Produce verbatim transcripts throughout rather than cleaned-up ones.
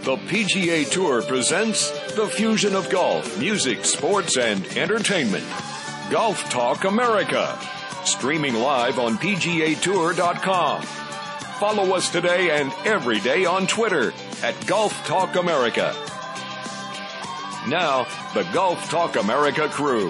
The P G A Tour presents the fusion of golf, music, sports, and entertainment. Golf Talk America. Streaming live on P G A Tour dot com. Follow us today and every day on Twitter at Golf Talk America. Now, the Golf Talk America crew.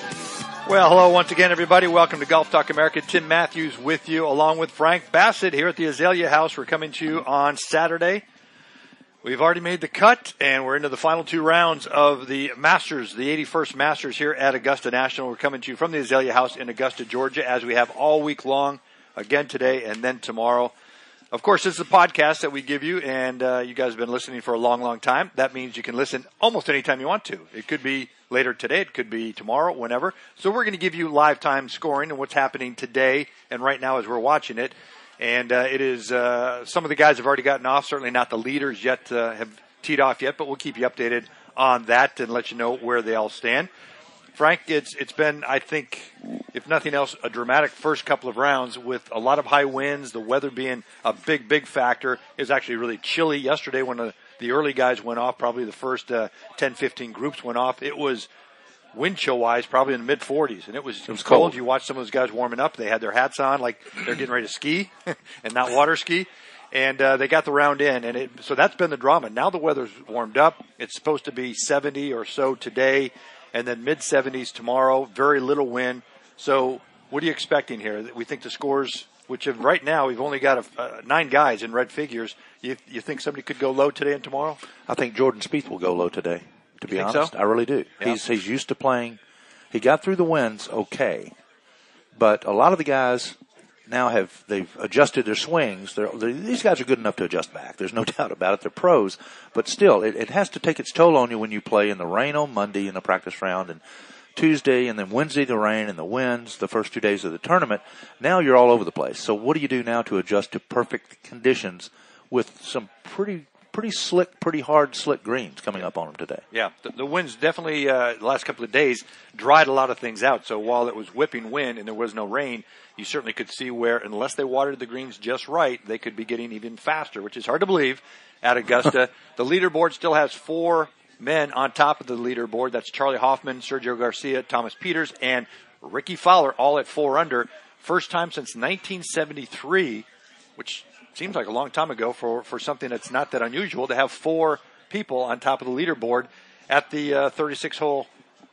Well, hello once again, everybody. Welcome to Golf Talk America. Tim Matthews with you, along with Frank Bassett here at the Azalea House. We're coming to you on Saturday. We've already made the cut, and we're into the final two rounds of the Masters, the eighty-first Masters here at Augusta National. We're coming to you from the Azalea House in Augusta, Georgia, as we have all week long, again today and then tomorrow. Of course, this is a podcast that we give you, and uh, you guys have been listening for a long, long time. That means you can listen almost anytime you want to. It could be later today. It could be tomorrow, whenever. So we're going to give you live time scoring and what's happening today and right now as we're watching it. And uh, it is uh, some of the guys have already gotten off. Certainly not the leaders yet uh, have teed off yet, but we'll keep you updated on that and let you know where they all stand. Frank, it's it's been, I think, if nothing else, a dramatic first couple of rounds with a lot of high winds, the weather being a big, big factor. It was actually really chilly yesterday when the, the early guys went off, probably the first uh, ten, fifteen groups went off. It was wind chill-wise probably in the mid forties, and it was, it was cold. cold. You watch some of those guys warming up. They had their hats on like they're getting ready to ski and not water ski. And uh, they got the round in, and it, so that's been the drama. Now the weather's warmed up. It's supposed to be seventy or so today, and then mid seventies tomorrow. Very little wind. So what are you expecting here? We think the scores, which have, right now we've only got a, uh, nine guys in red figures. You, you think somebody could go low today and tomorrow? I think Jordan Spieth will go low today, to be you honest. So? I really do. Yeah. He's he's used to playing. He got through the winds okay, but a lot of the guys now have they've adjusted their swings. They're, they're, these guys are good enough to adjust back. There's no doubt about it. They're pros, but still, it, it has to take its toll on you when you play in the rain on Monday in the practice round and Tuesday, and then Wednesday the rain and the winds the first two days of the tournament. Now you're all over the place. So what do you do now to adjust to perfect conditions with some pretty pretty slick, pretty hard slick greens coming up on them today? Yeah, the, the winds definitely uh, the last couple of days dried a lot of things out. So while it was whipping wind and there was no rain, you certainly could see where, unless they watered the greens just right, they could be getting even faster, which is hard to believe at Augusta. The leaderboard still has four men on top of the leaderboard. That's Charlie Hoffman, Sergio Garcia, Thomas Pieters, and Ricky Fowler, all at four under. First time since nineteen seventy-three, which seems like a long time ago for, for something that's not that unusual, to have four people on top of the leaderboard at the uh, thirty-six hole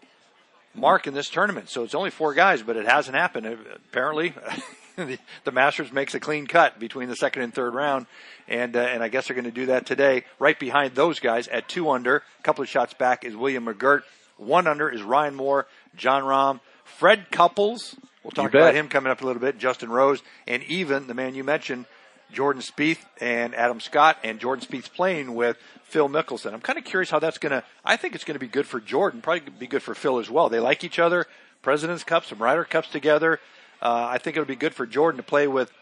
mark in this tournament. So it's only four guys, but it hasn't happened. Apparently, the, the Masters makes a clean cut between the second and third round, and uh, and I guess they're going to do that today. Right behind those guys at two under, a couple of shots back, is William McGirt. One under is Ryan Moore, Jon Rahm, Fred Couples. We'll talk about him coming up a little bit, Justin Rose, and even the man you mentioned, Jordan Spieth and Adam Scott, and Jordan Spieth's playing with Phil Mickelson. I'm kind of curious how that's going to, I think it's going to be good for Jordan, probably be good for Phil as well. They like each other, President's Cup, some Ryder Cups together. Uh, I think it'll be good for Jordan to play with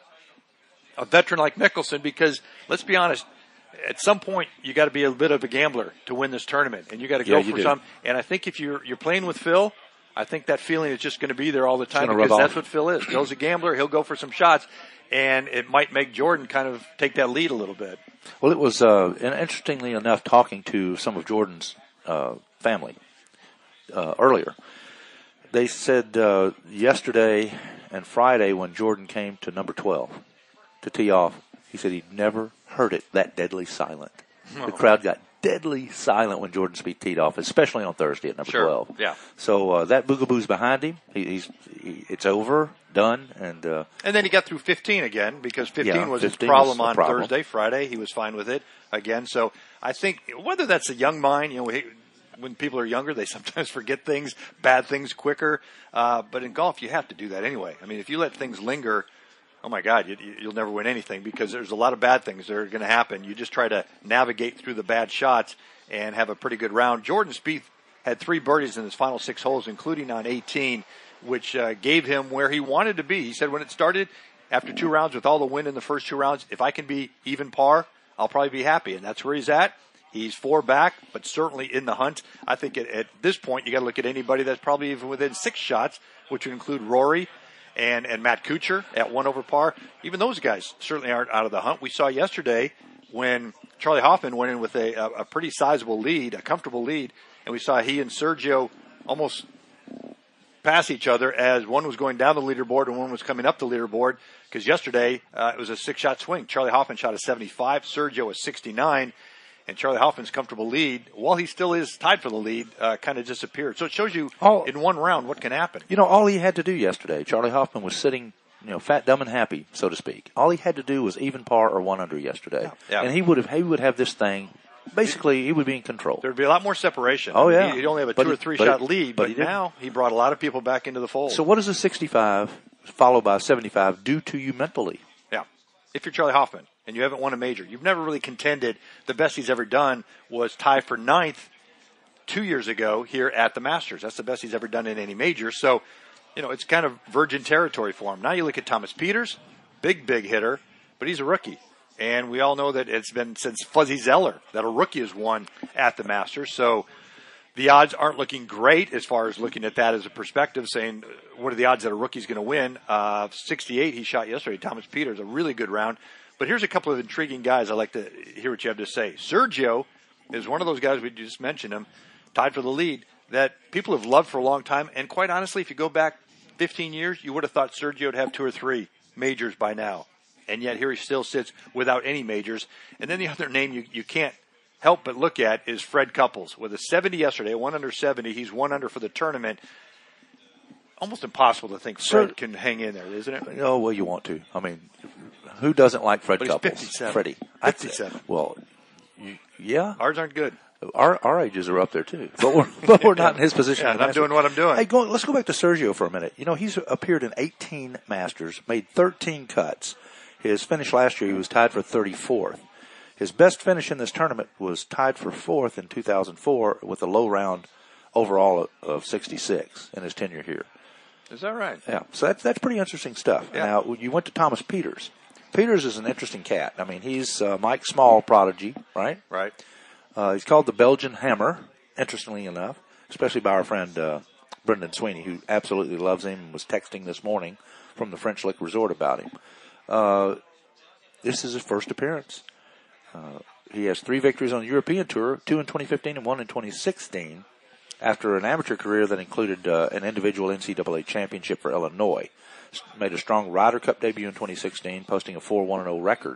a veteran like Mickelson because, let's be honest, at some point you got to be a bit of a gambler to win this tournament, and you got to go yeah, for do. some. And I think if you're you're playing with Phil, I think that feeling is just going to be there all the time because that's what Phil is. Phil's a gambler. He'll go for some shots. And it might make Jordan kind of take that lead a little bit. Well, it was, uh, and interestingly enough, talking to some of Jordan's uh, family uh, earlier, they said uh, yesterday and Friday when Jordan came to number twelve to tee off, he said he'd never heard it that deadly silent. Oh. The crowd got deadly silent when Jordan Spieth teed off, especially on Thursday at number sure. twelve. Yeah. So uh, that boogaboo's behind him. He, he's he, it's over, done, and uh, and then he got through fifteen again because fifteen yeah, was fifteen his problem was on problem. Thursday. Friday he was fine with it again. So I think whether that's a young mind, you know, when people are younger, they sometimes forget things, bad things quicker. Uh, but in golf, you have to do that anyway. I mean, if you let things linger, oh my God, you, you'll never win anything because there's a lot of bad things that are going to happen. You just try to navigate through the bad shots and have a pretty good round. Jordan Spieth had three birdies in his final six holes, including on eighteen, which uh, gave him where he wanted to be. He said when it started, after two rounds, with all the wind in the first two rounds, if I can be even par, I'll probably be happy. And that's where he's at. He's four back, but certainly in the hunt. I think at, at this point, you got to look at anybody that's probably even within six shots, which would include Rory and, and Matt Kuchar at one over par. Even those guys certainly aren't out of the hunt. We saw yesterday when Charlie Hoffman went in with a, a, a pretty sizable lead, a comfortable lead, and we saw he and Sergio almost pass each other as one was going down the leaderboard and one was coming up the leaderboard, because yesterday uh, it was a six-shot swing. Charlie Hoffman shot a seventy-five, Sergio a sixty-nine, and Charlie Hoffman's comfortable lead, while he still is tied for the lead, uh, kind of disappeared. So it shows you all, in one round what can happen. You know, all he had to do yesterday, Charlie Hoffman was sitting, you know, fat, dumb, and happy, so to speak. All he had to do was even par or one under yesterday, yeah. Yeah. and he would have he would have this thing. Basically, he would be in control. There would be a lot more separation. Oh, yeah. He'd only have a but two he, or three shot he, lead, but, but, he now he brought a lot of people back into the fold. So what does a sixty-five followed by a seventy-five do to you mentally? Yeah. If you're Charlie Hoffman and you haven't won a major, you've never really contended. The best he's ever done was tie for ninth two years ago here at the Masters. That's the best he's ever done in any major. So, you know, it's kind of virgin territory for him. Now you look at Thomas Pieters, big, big hitter, but he's a rookie. And we all know that it's been since Fuzzy Zeller that a rookie has won at the Masters. So the odds aren't looking great as far as looking at that as a perspective, saying what are the odds that a rookie's going to win. Uh, sixty-eight he shot yesterday. Thomas Pieters, a really good round. But here's a couple of intriguing guys I'd like to hear what you have to say. Sergio is one of those guys, we just mentioned him, tied for the lead, that people have loved for a long time. And quite honestly, if you go back fifteen years, you would have thought Sergio would have two or three majors by now. And yet here he still sits without any majors. And then the other name you, you can't help but look at is Fred Couples. With a seventy yesterday, one under seventy, he's one under for the tournament. Almost impossible to think Fred Sir, can hang in there, isn't it? Oh, well, you want to. I mean, who doesn't like Fred but Couples? He's fifty-seven. Freddie. fifty-seven. I, well, you, yeah. Ours aren't good. Our our ages are up there too, but we're but we're not in his position. Yeah, and I'm doing what I'm doing. Hey, go, let's go back to Sergio for a minute. You know, he's appeared in eighteen Masters, made thirteen cuts. His finish last year, he was tied for thirty-fourth. His best finish in this tournament was tied for fourth in two thousand four with a low round overall of, of sixty-six in his tenure here. Is that right? Yeah. So that's that's pretty interesting stuff. Yeah. Now you went to Thomas Pieters. Pieters is an interesting cat. I mean, he's uh, Mike Small prodigy, right? Right. Uh, he's called the Belgian Hammer, interestingly enough, especially by our friend uh, Brendan Sweeney, who absolutely loves him and was texting this morning from the French Lick Resort about him. Uh, this is his first appearance. Uh, he has three victories on the European Tour, two in twenty fifteen and one in twenty sixteen, after an amateur career that included uh, an individual N C double A championship for Illinois. Made a strong Ryder Cup debut in twenty sixteen, posting a four one and oh record.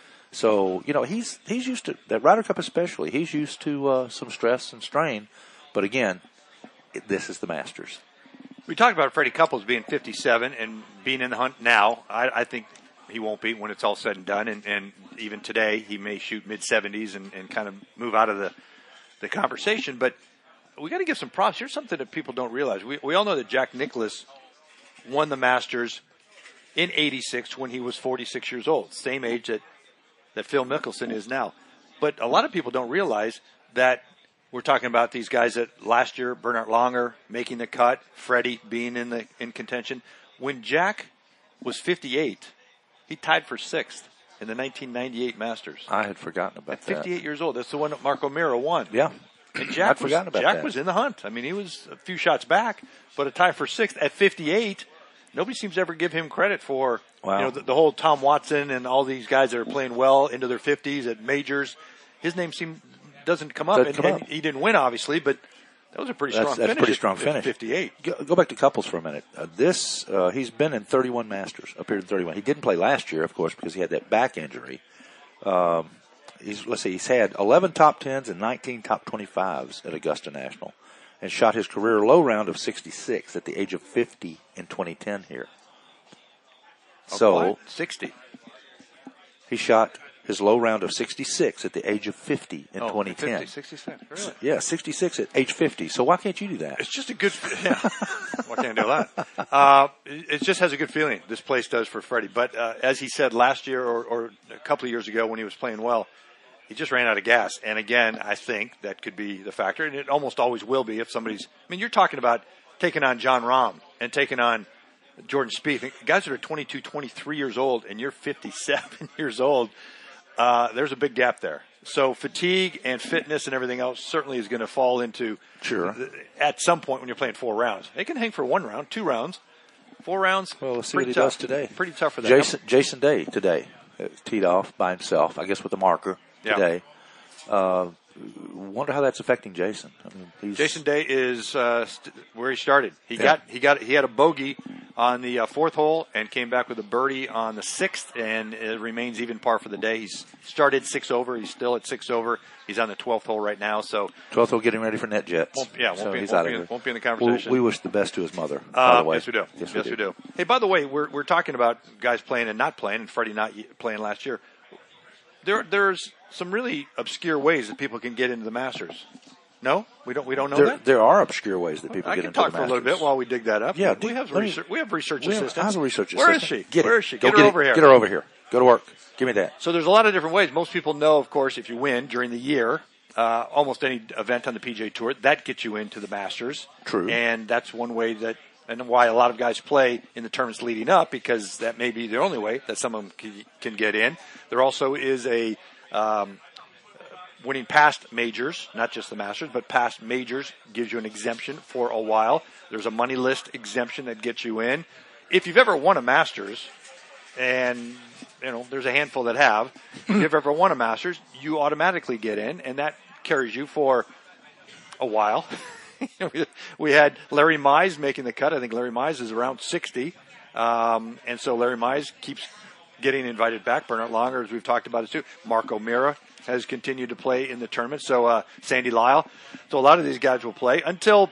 So, you know, he's he's used to, that Ryder Cup especially, he's used to uh, some stress and strain. But again, it, this is the Masters. We talked about Freddie Couples being fifty-seven and being in the hunt now. I, I think he won't be when it's all said and done. And, and even today, he may shoot mid-seventies and, and kind of move out of the, the conversation. But we got to give some props. Here's something that people don't realize. We, we all know that Jack Nicklaus won the Masters in eighty-six when he was forty-six years old, same age that, that Phil Mickelson is now. But a lot of people don't realize that we're talking about these guys that last year, Bernhard Langer making the cut, Freddie being in the in contention. When Jack was fifty-eight, he tied for sixth in the nineteen ninety-eight Masters. I had forgotten about At fifty-eight that. years old. That's the one that Mark O'Meara won. Yeah. And Jack, I'd was, forgotten about Jack that. was in the hunt. I mean, he was a few shots back, but a tie for sixth at fifty-eight. Nobody seems to ever give him credit for wow. you know the, the whole Tom Watson and all these guys that are playing well into their fifties at majors. His name seem, doesn't come up, doesn't and, come and up. he didn't win, obviously, but that was a pretty that's, strong that's finish. Pretty strong at, finish. At fifty-eight. Go, go back to Couples for a minute. Uh, this uh, he's been in thirty-one Masters, appeared in thirty-one. He didn't play last year, of course, because he had that back injury. Um, he's let's see, he's had eleven top tens and nineteen top twenty-fives at Augusta National, and shot his career low round of sixty-six at the age of fifty in twenty ten here. Oh, so what? sixty. He shot his low round of sixty-six at the age of fifty in oh, twenty ten. fifty, sixty-six, really? Yeah, sixty-six at age fifty. So why can't you do that? It's just a good, yeah. Why can't I do that? Uh, it just has a good feeling, this place does for Freddie. But uh, as he said last year or, or a couple of years ago when he was playing well, he just ran out of gas. And again, I think that could be the factor. And it almost always will be if somebody's, I mean, you're talking about taking on John Rahm and taking on Jordan Spieth. Guys that are twenty-two, twenty-three years old and you're fifty-seven years old, uh, there's a big gap there. So fatigue and fitness and everything else certainly is going to fall into sure the, at some point when you're playing four rounds. They can hang for one round, two rounds, four rounds. Well, let's see what he tough. does today. Pretty tough for that. Jason Jason Day today teed off by himself, I guess with a marker. yeah. today. Uh, wonder how that's affecting Jason. I mean, he's, Jason Day is uh, st- where he started. He Yeah. got he got he had a bogey on the uh, fourth hole and came back with a birdie on the sixth, and it remains even par for the day. He's started six over. He's still at six over. He's on the twelfth hole right now. So twelfth hole getting ready for net jets. won't, yeah, won't so be he's won't out be, of in, here. won't be in the We'll- conversation. we wish the best to his mother. by Uh, the way, yes, we do. Yes, Yes, we, we do. do. Hey, by the way, we're we're talking about guys playing and not playing, and Freddie not y- playing last year. There, there's some really obscure ways that people can get into the Masters. No, we don't. We don't know There, that. there are obscure ways that people I get can into talk the for a little Masters. bit while we dig that up. Yeah, we dig- have let me- research. We have research We have- assistants. I have a research Where is assistant. she? Get Where it. is she? Go Get her it. over here. Get her over here. Go to work. Give me that. So there's a lot of different ways. Most people know, of course, if you win during the year, uh, almost any event on the P G A Tour, that gets you into the Masters. True. And that's one way that, and why a lot of guys play in the tournaments leading up, because that may be the only way that someone can, can get in. There also is a um, winning past majors, not just the Masters, but past majors gives you an exemption for a while. There's a money list exemption that gets you in. If you've ever won a Masters, and you know there's a handful that have, if you've ever won a Masters, you automatically get in, and that carries you for a while. We had Larry Mize making the cut. I think Larry Mize is around sixty, um, and so Larry Mize keeps getting invited back. Bernard Longer, as we've talked about it too. Mark O'Meara has continued to play in the tournament. So uh, Sandy Lyle. So a lot of these guys will play until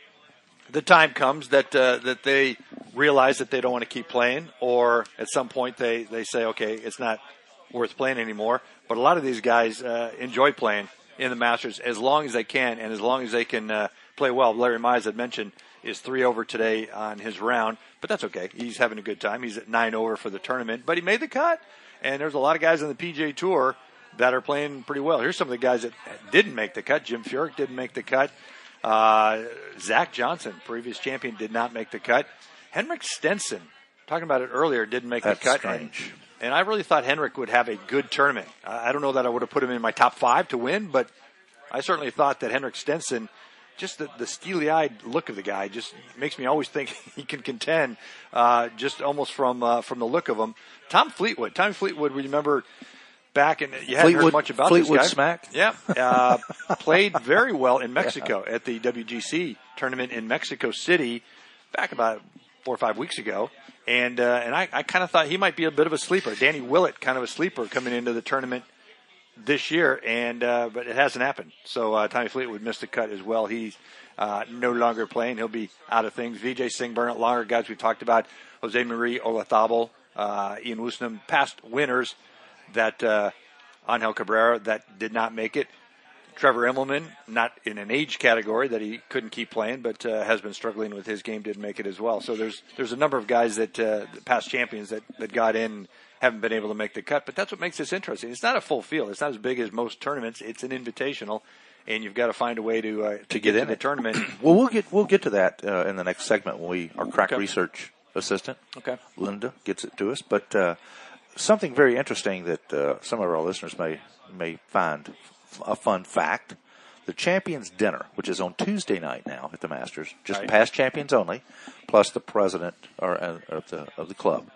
the time comes that uh, that they realize that they don't want to keep playing, or at some point they, they say, okay, it's not worth playing anymore. But a lot of these guys uh, enjoy playing in the Masters as long as they can, and as long as they can uh, play well. Larry Mize, had mentioned, is three over today on his round, but that's okay. He's having a good time. He's at nine over for the tournament, but he made the cut. And there's a lot of guys on the P G A Tour that are playing pretty well. Here's some of the guys that didn't make the cut. Jim Furyk didn't make the cut. Uh, Zach Johnson, previous champion, did not make the cut. Henrik Stenson, talking about it earlier, didn't make That's the cut. strange. And, and I really thought Henrik would have a good tournament. I, I don't know that I would have put him in my top five to win, but I certainly thought that Henrik Stenson, just the, the steely-eyed look of the guy, just makes me always think he can contend, uh, just almost from uh, from the look of him. Tom Fleetwood. Tom Fleetwood, remember back in, you hadn't Fleetwood, heard much about Fleetwood this guy. Smack? Yeah. Uh, played very well in Mexico at the W G C tournament in Mexico City back about four or five weeks ago. And uh, and I, I kind of thought he might be a bit of a sleeper. Danny Willett, kind of a sleeper coming into the tournament this year, and uh, but it hasn't happened. So uh, Tommy Fleetwood missed the cut as well. He's uh, no longer playing. He'll be out of things. Vijay Singh, Bernard Longer, guys we talked about, Jose Marie Olazabal, uh, Ian Woosnam, past winners that uh, Angel Cabrera that did not make it. Trevor Immelman, not in an age category that he couldn't keep playing, but uh, has been struggling with his game, didn't make it as well. So there's there's a number of guys that uh, past champions that, that got in and haven't been able to make the cut. But that's what makes this interesting. It's not a full field. It's not as big as most tournaments. It's an invitational, and you've got to find a way to uh, to, To get, get in to the it. tournament. Well, we'll get we'll get to that uh, in the next segment when we our crack Okay. research assistant, Okay. Linda, gets it to us. But uh, something very interesting that uh, some of our listeners may may find f- a fun fact: the Champions Dinner, which is on Tuesday night now at the Masters, just Right. past champions only, plus the president or uh, of the of the club,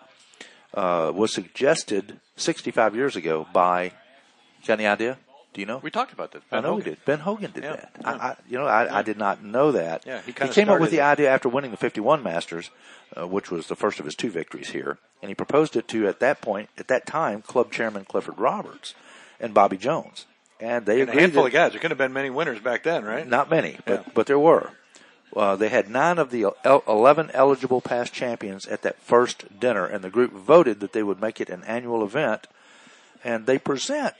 uh, was suggested sixty-five years ago by. Got any idea? Do you know? We talked about this. I know we did. Ben Hogan did Yeah, that. yeah. I, I, you know, I, Yeah. I did not know that. Yeah, he he kinda came up with started the it. idea after winning the fifty-one Masters, uh, which was the first of his two victories here, and he proposed it to at that point, at that time, club chairman Clifford Roberts and Bobby Jones, and they And a agreed. handful that- of guys. There couldn't have been many winners back then, right? Not many, but Yeah. but there were. Uh, they had nine of the el- eleven eligible past champions at that first dinner, and the group voted that they would make it an annual event, and they present.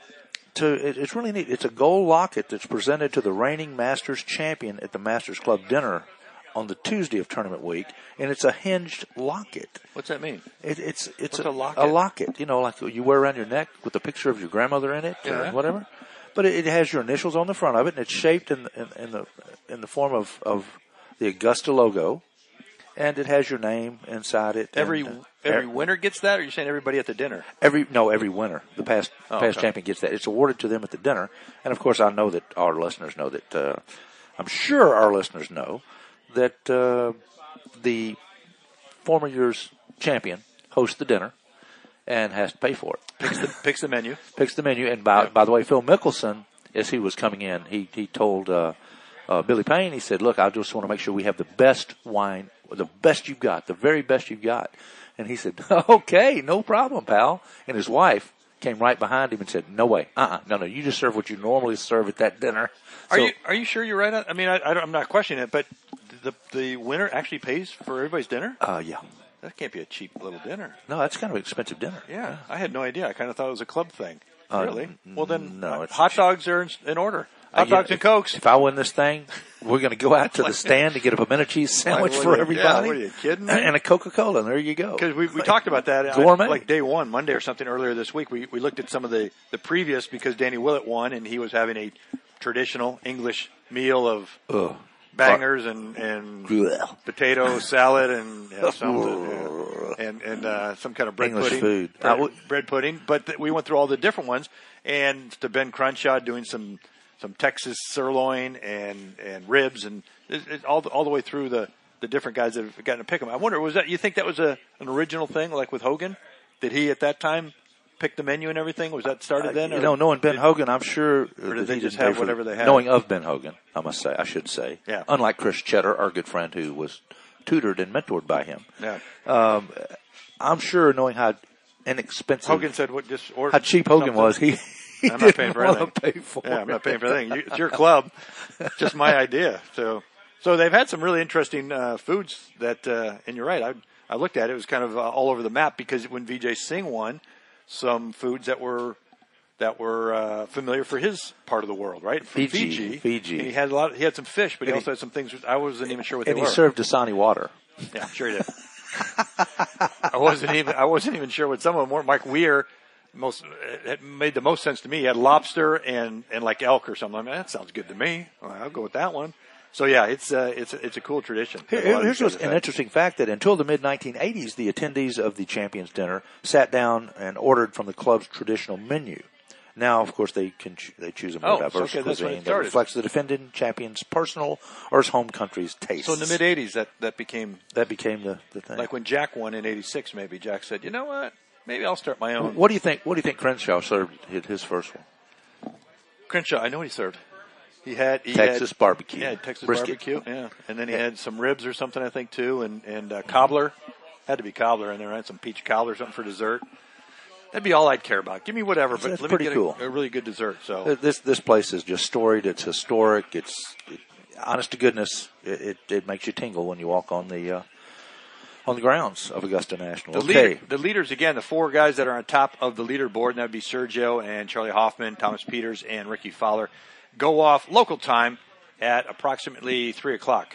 To, it, it's really neat. It's a gold locket that's presented to the reigning Masters champion at the Masters Club dinner on the Tuesday of tournament week, and it's a hinged locket. What's that mean? It, it's it's What's a locket? A locket, you know, like you wear around your neck with a picture of your grandmother in it Yeah. or whatever. But it, it has your initials on the front of it, and it's shaped in, in, in the in the form of, of the Augusta logo, and it has your name inside it. Every and, uh, every winner gets that, or you're saying everybody at the dinner? Every no, every winner, the past Oh, past okay. champion gets that. It's awarded to them at the dinner, and of course, I know that our listeners know that. Uh, I'm sure our listeners know that uh, the former year's champion hosts the dinner, and has to pay for it. Picks the, picks the menu. Picks the menu. And by, Yeah. by the way, Phil Mickelson, as he was coming in, he, he told uh, uh, Billy Payne, he said, look, I just want to make sure we have the best wine, the best you've got, the very best you've got. And he said, okay, no problem, pal. And his wife came right behind him and said, no way. Uh-uh. No, no, you just serve what you normally serve at that dinner. Are So- you are you sure you're right? On, I mean, I, I don't, I'm not questioning it, but the the winner actually pays for everybody's dinner? Uh, yeah. That can't be a cheap little dinner. No, that's kind of an expensive dinner. Yeah, I had no idea. I kind of thought it was a club thing. Uh, really? Well, then no, uh, it's- hot dogs are in, in order. Uh, Hot you know, dogs and Cokes. If I win this thing, we're going to go out to the stand and get a pimento cheese sandwich Like, for what are you- everybody. yeah, what are you kidding me? And a Coca-Cola, and there you go. Because we, we talked about that Gourmet. I, like day one, Monday or something earlier this week. We we looked at some of the, the previous because Danny Willett won and he was having a traditional English meal of Ugh. bangers and, and Ugh. potato salad and you know, some, uh, and and uh, some kind of bread English pudding. food. Bread, I would- bread pudding. But th- we went through all the different ones, and to Ben Crenshaw doing some some Texas sirloin and, and ribs, and it, it, all the, all the way through the, the different guys that have gotten to pick them. I wonder, was that you think that was a an original thing, like with Hogan? Did he at that time pick the menu and everything? Was that started then? You or know, knowing Ben did- Hogan, I'm sure or that did they he just didn't have pay for- whatever they had? Knowing of Ben Hogan, I must say, I should say. Yeah. Unlike Chris Cheddar, our good friend who was tutored and mentored by him. Yeah. Um, I'm sure knowing how inexpensive, Hogan said, "What just order how cheap Hogan something." was, he, he I'm not didn't paying for want anything. to pay for Yeah, I'm it. not paying for anything. You, it's your club. Just my idea. So, so they've had some really interesting uh, foods that, uh, and you're right. I I looked at it. It was kind of uh, all over the map because when V J Singh won, some foods that were that were uh, familiar for his part of the world, right? From Fiji, Fiji. Fiji. And he had a lot. He had some fish, but he And also he- had some things I wasn't even sure what And they he were. served Dasani water. Yeah, sure he did. I wasn't even I wasn't even sure what some of them were. Mike Weir most it made the most sense to me. He had lobster and, and like elk or something. I mean, that sounds good to me. All right, I'll go with that one. So yeah, it's uh, it's it's a cool tradition. that a lot Here, of here's these what's guys an have had. interesting fact that until the mid nineteen eighties, the attendees of the Champions Dinner sat down and ordered from the club's traditional menu. Now, of course, they can ch- they choose a more Oh, diverse okay, that's when it cuisine that started. reflects the defending champion's personal or his home country's taste. So in the mid eighties, that that became that became the, the thing. like when Jack won in eighty-six. Maybe Jack said, "You know what? Maybe I'll start my own." What do you think? What do you think Crenshaw served his his first one? Crenshaw, I know what he served. He had he Texas had, barbecue. Yeah, Texas Brisket. barbecue. Yeah, and then he had some ribs or something, I think, too, and and uh, cobbler. Had to be cobbler in there, right? Some peach cobbler or something for dessert. That'd be all I'd care about. Give me whatever, but That's let me pretty get cool. a, a really good dessert. So Uh, This this place is just storied. It's historic. It's it, honest to goodness. It, it it makes you tingle when you walk on the uh, on the grounds of Augusta National. the okay. leader, the leaders again, the four guys that are on top of the leaderboard, and that'd be Sergio and Charlie Hoffman, Thomas Peters, and Ricky Fowler, go off local time at approximately three o'clock.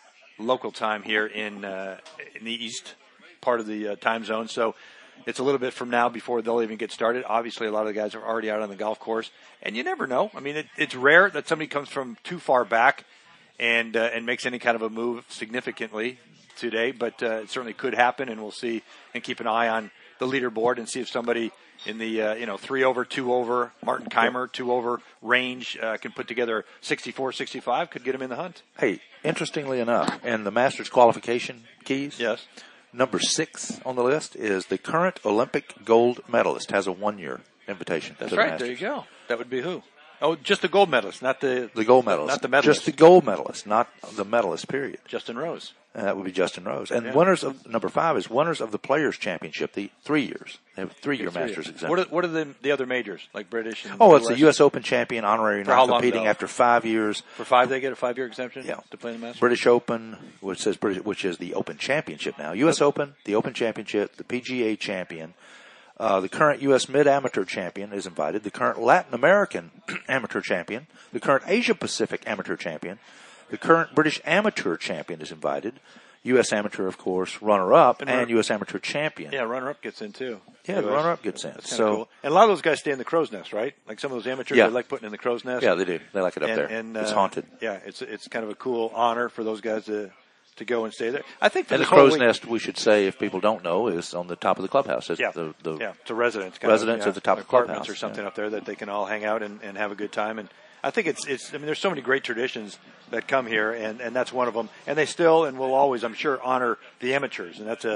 Local time here in uh, in the east part of the uh, time zone. So it's a little bit from now before they'll even get started. Obviously, a lot of the guys are already out on the golf course, and you never know. I mean, it, it's rare that somebody comes from too far back and uh, and makes any kind of a move significantly today, but uh, it certainly could happen, and we'll see and keep an eye on the leaderboard and see if somebody in the uh, you know three over, two over, Martin Keimer two over range uh, can put together sixty-four, sixty-five, could get him in the hunt. Hey, interestingly enough, in the Masters qualification keys, Yes. number six on the list is the current Olympic gold medalist has a one-year invitation. That's to the right. Masters. There you go. That would be who? Oh, just the gold medalist, not the The gold medalist, not the medalist. just the gold medalist, not the medalist. Period. Justin Rose. And that would be Justin Rose. And Yeah. winners of number five is winners of the Players Championship, the three years. They have three-year Three. Masters exemption. What are, what are the the other majors like British? And Oh, it's the U S? U S Open champion, honorary For how long, non-competing though? after five years. For five, they get a five-year exemption. Yeah. To play in the Masters. British Open, which says British, which is the Open Championship now. U S Open, the Open Championship, the P G A champion, uh, the current U S Mid-Amateur champion is invited. The current Latin American Amateur champion, the current Asia Pacific Amateur champion, the current British Amateur champion is invited. U S Amateur, of course, runner-up, And and, run- U S Amateur champion. Yeah, runner-up gets in too. Yeah, the U S. runner-up gets in. That's kinda So, cool. And a lot of those guys stay in the crow's nest, right? Like some of those amateurs, Yeah. they like putting in the crow's nest. yeah, they do. They like it up and, there. And, it's uh, haunted. Yeah, it's it's kind of a cool honor for those guys to to go and stay there. I think for And the this whole crow's week- nest, we should say, if people don't know, is on the top of the clubhouse. It's Yeah, the, the, yeah, to residents, kind Residents of, at the top of the apartments clubhouse, or something yeah. up there that they can all hang out and, and have a good time. And I think it's it's. I mean, there's so many great traditions that come here, and, and that's one of them. And they still and will always, I'm sure, honor the amateurs, and that's a,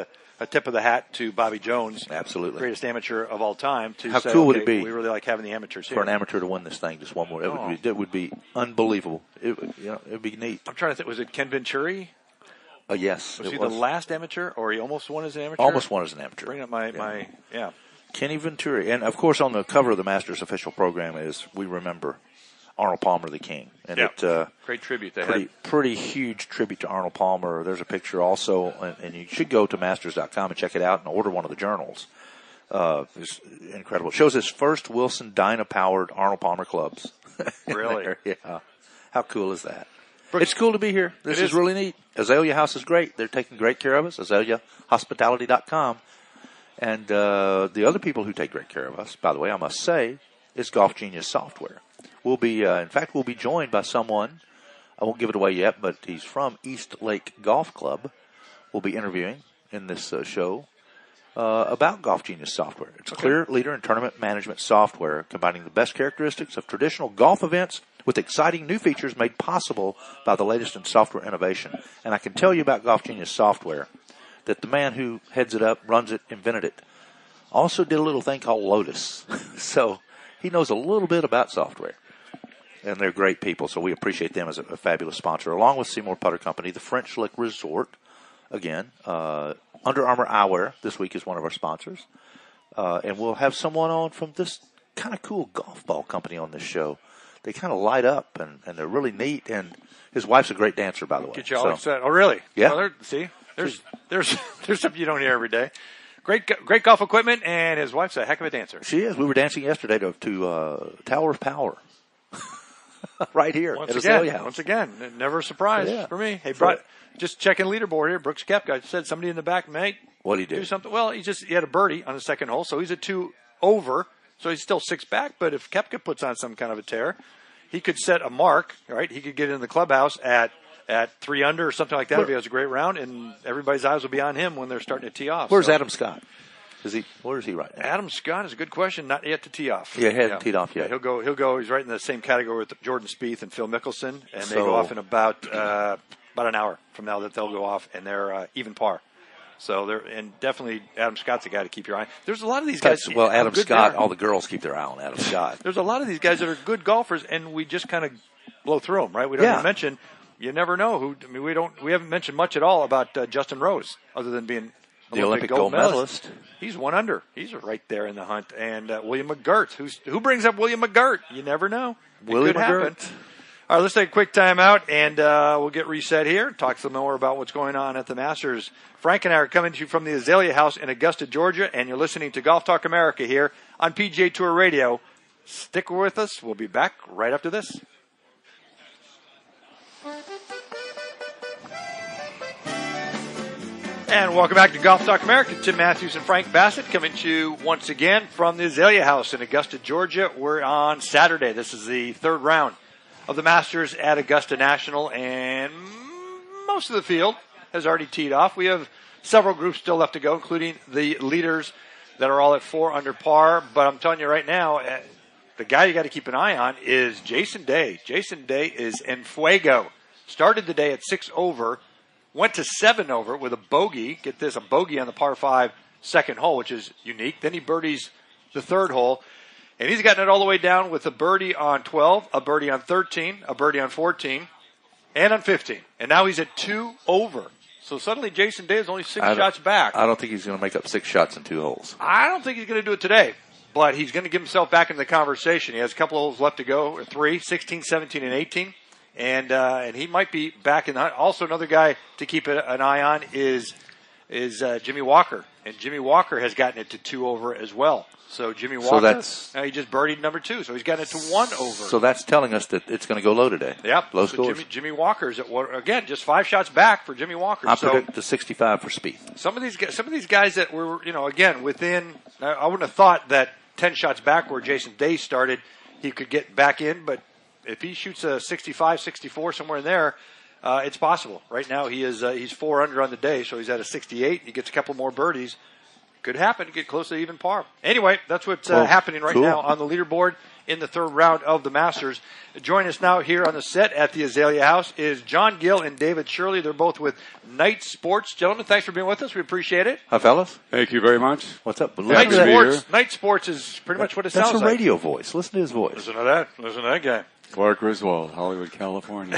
a tip of the hat to Bobby Jones, absolutely greatest amateur of all time. To How say, cool would okay, it be? We really like having the amateurs here. For an amateur to win this thing, just one more, it, Oh. would, be, it would be unbelievable. It, would- you know, it would be neat. I'm trying to think. Was it Ken Venturi? Uh, yes, Was it he was the last amateur, or he almost won as an amateur? almost won as an amateur. Bring up my Yeah. my yeah. Kenny Venturi, and of course, on the cover of the Masters official program is we remember Arnold Palmer, the King, and Yeah. it uh, Great tribute they pretty had. pretty huge tribute to Arnold Palmer. There's a picture also, and, and you should go to masters dot com and check it out and order one of the journals. Uh, it's incredible. It shows his first Wilson Dyna powered Arnold Palmer clubs. in Really? there. Yeah. How cool is that? It's cool to be here. This It is is. really neat. Azalea House is great. They're taking great care of us. azalea hospitality dot com. And uh, the other people who take great care of us, by the way, I must say, is Golf Genius Software. We'll be, uh, in fact, we'll be joined by someone. I won't give it away yet, but he's from East Lake Golf Club. We'll be interviewing in this uh, show uh, about Golf Genius Software. It's a clear leader in tournament management software, combining the best characteristics of traditional golf events with exciting new features made possible by the latest in software innovation. And I can tell you about Golf Genius Software that the man who heads it up, runs it, invented it, also did a little thing called Lotus. So he knows a little bit about software. And they're great people, so we appreciate them as a, a fabulous sponsor, along with Seymour Putter Company, the French Lick Resort. Again, uh, Under Armour Eyewear this week is one of our sponsors. Uh, and we'll have someone on from this kind of cool golf ball company on this show. They kind of light up, and, and they're really neat. And his wife's a great dancer, by the way. Get you all So- excited. Oh, really? Yeah. Well, there- see, there's there's there's something you don't hear every day. Great great golf equipment, and his wife's a heck of a dancer. She is. We were dancing yesterday to, to uh, Tower of Power. Right here Once at again, Azalea House. once again, n- never a surprise Yeah. for me. Hey, brought just checking leaderboard here. Brooks Koepka said somebody in the back, mate. What did he do? Do something. Well, he just he had a birdie on the second hole, so he's a two over. So he's still six back. But if Koepka puts on some kind of a tear, he could set a mark. Right, he could get in the clubhouse at at three under or something like that. Where- if he has a great round, and everybody's eyes will be on him when they're starting to tee off. Where's So- Adam Scott? Is he? Where is he right now? Adam Scott is a good question. Not yet to tee off. Yeah, he hasn't teed off yet. He'll go. He'll go. He's right in the same category with Jordan Spieth and Phil Mickelson, and they So- go off in about uh, about an hour from now. That they'll go off, and they're uh, even par. So they're and definitely Adam Scott's a guy to keep your eye. There's a lot of these guys. That's, well, have Adam good Scott. there. All the girls keep their eye on Adam Scott. There's a lot of these guys that are good golfers, and we just kind of blow through them, right? We don't Yeah. even mention. You never know who. I mean, we don't. We haven't mentioned much at all about uh, Justin Rose, other than being The Olympic gold medalist. He's one under. He's right there in the hunt. And uh, William McGirt. Who's who brings up William McGirt? You never know. It William could happen. McGirt. All right, let's take a quick time out, and uh, we'll get reset here. Talk some more about what's going on at the Masters. Frank and I are coming to you from the Azalea House in Augusta, Georgia, and you're listening to Golf Talk America here on P G A Tour Radio. Stick with us. We'll be back right after this. And welcome back to Golf Talk America. Tim Matthews and Frank Bassett coming to you once again from the Azalea House in Augusta, Georgia. We're on Saturday. This is the third round of the Masters at Augusta National, and most of the field has already teed off. We have several groups still left to go, including the leaders that are all at four under par. But I'm telling you right now, uh, the guy you got to keep an eye on is Jason Day. Jason Day is en fuego. Started the day at six over. Went to seven over with a bogey. Get this, a bogey on the par five second hole, which is unique. Then he birdies the third hole. And he's gotten it all the way down with a birdie on twelve, a birdie on thirteen, a birdie on fourteen, and on fifteen. And now he's at two over. So suddenly Jason Day is only six I don't- shots back. I don't think he's going to make up six shots in two holes. I don't think he's going to do it today. But he's going to get himself back in the conversation. He has a couple of holes left to go, or three, sixteen, seventeen, and eighteen. And uh, and he might be back in the hunt. Also, another guy to keep an eye on is is uh, Jimmy Walker, and Jimmy Walker has gotten it to two over as well. So Jimmy Walker, So that's- now he just birdied number two, so he's gotten it to one over. So that's telling us that it's going to go low today. yep, Low so scores. Jimmy, Jimmy Walker's at what, again just five shots back for Jimmy Walker. I so predict the sixty-five for Spieth. some of these guys, some of these guys that were you know again within, I wouldn't have thought that ten shots back where Jason Day started, he could get back in, but if he shoots a sixty-five, sixty-four, somewhere in there, uh, it's possible. Right now he is uh, he's four under on the day, so he's at a sixty-eight. He gets a couple more birdies. could happen to get close to even par. Anyway, that's what's uh, Well, happening right cool. now on the leaderboard in the third round of the Masters. Join us now here on the set at the Azalea House is John Gill and David Shirley. They're both with Knight Sports. Gentlemen, thanks for being with us. We appreciate it. Hi, fellas. Thank you very much. What's up? Knight to be Sports, here. Knight Sports is pretty much what it That's sounds a like. radio voice. Listen to his voice. Listen to that. Listen to that guy. Clark Griswold, Hollywood, California.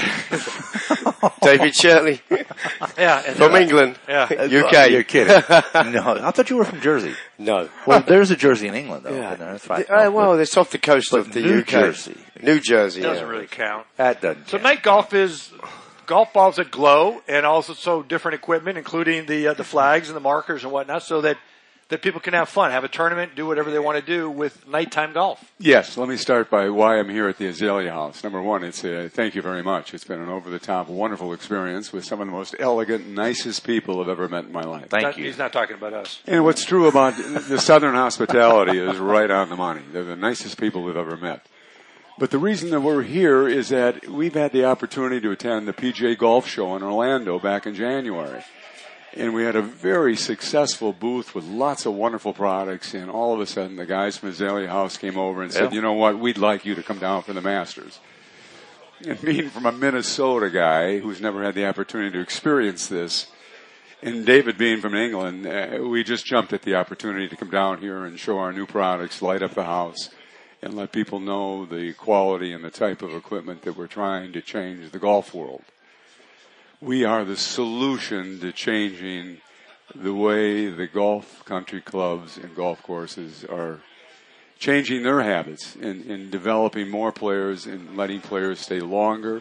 David Shirley Yeah. And from England, Yeah. U Uh, K. You're kidding. No, I thought you were from Jersey. No. Well, there's a Jersey in England, though. Yeah. isn't there? That's right. Uh, well, it's off the coast But of the New U K. Jersey. New Jersey. Doesn't yeah. really count. That doesn't. So count. Night Golf is golf balls that glow and also so different equipment, including the uh, the flags and the markers and whatnot, so that, that people can have fun, have a tournament, do whatever they want to do with nighttime golf. Yes, let me start by why I'm here at the Azalea House. Number one, it's a, thank you very much. It's been an over-the-top, wonderful experience with some of the most elegant, nicest people I've ever met in my life. Thank Not- you. He's not talking about us. And what's true about the Southern hospitality is right on the money. They're the nicest people we've ever met. But the reason that we're here is that we've had the opportunity to attend the P G A Golf Show in Orlando back in January. And we had a very successful booth with lots of wonderful products. And all of a sudden, the guys from Azalea House came over and said, Yeah. you know what, we'd like you to come down for the Masters. And being from a Minnesota guy who's never had the opportunity to experience this, and David being from England, uh, we just jumped at the opportunity to come down here and show our new products, light up the house, and let people know the quality and the type of equipment that we're trying to change the golf world. We are the solution to changing the way the golf country clubs and golf courses are changing their habits and, and developing more players and letting players stay longer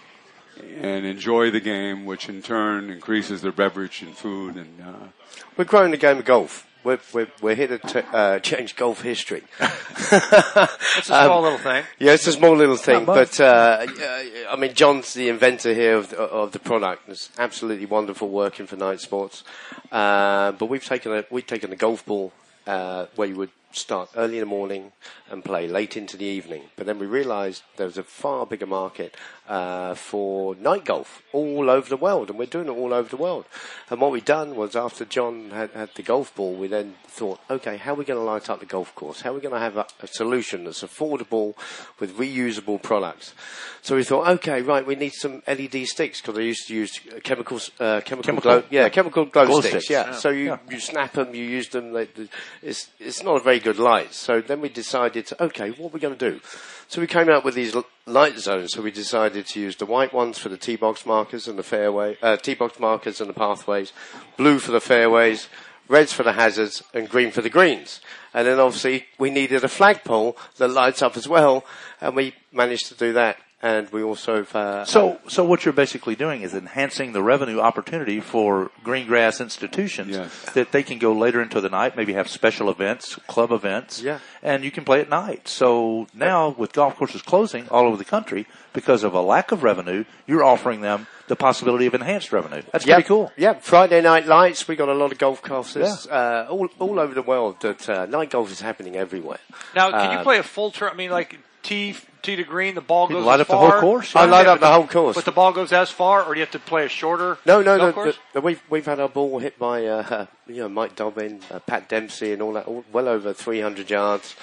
and enjoy the game, which in turn increases their beverage and food. And uh, We're growing the game of golf. We're, we're, we're here to t- uh, change golf history. It's a small Um, little thing. Yeah, it's a small little thing, Not much. but uh, uh, I mean, John's the inventor here of the, of the product. It's absolutely wonderful working for Night Sports. Uh, but we've taken a we've taken a golf ball uh, where you would start early in the morning and play late into the evening. But then we realised there was a far bigger market uh, for night golf all over the world, and we're doing it all over the world. And what we done was, after John had, had the golf ball, we then thought, okay, how are we going to light up the golf course? How are we going to have a, a solution that's affordable with reusable products? So we thought, okay, right, we need some L E D sticks, because I used to use chemicals, uh, chemical, Chemical, glow, yeah, yeah. chemical glow, Glow sticks, sticks. yeah. Yeah. So you, Yeah. you snap them, you use them. They, they, it's it's not a very good light. So then we decided, to, okay, what are we going to do? So we came out with these l- light zones. So we decided to use the white ones for the tee box markers and the fairway, uh, tee box markers and the pathways, blue for the fairways, reds for the hazards, and green for the greens. And then obviously we needed a flagpole that lights up as well, and we managed to do that. And we also uh, So, so what you're basically doing is enhancing the revenue opportunity for green grass institutions Yes. that they can go later into the night, maybe have special events, club events, Yeah. and you can play at night. So now with golf courses closing all over the country because of a lack of revenue, you're offering them the possibility of enhanced revenue. That's Yeah, pretty cool. Yeah, Friday night lights. We got a lot of golf courses uh, all all over the world. That uh, night golf is happening everywhere. Now, can you Uh, play a full turn? I mean, like tee tee to green, the ball You goes light as up the far. whole course? I light Yeah, up but the whole course. But the ball goes as far, or do you have to play a shorter? No, no, golf no. course? The, the, we've we've had our ball hit by uh, you know Mike Dobbin, uh, Pat Dempsey, and all that. All, well over three hundred yards.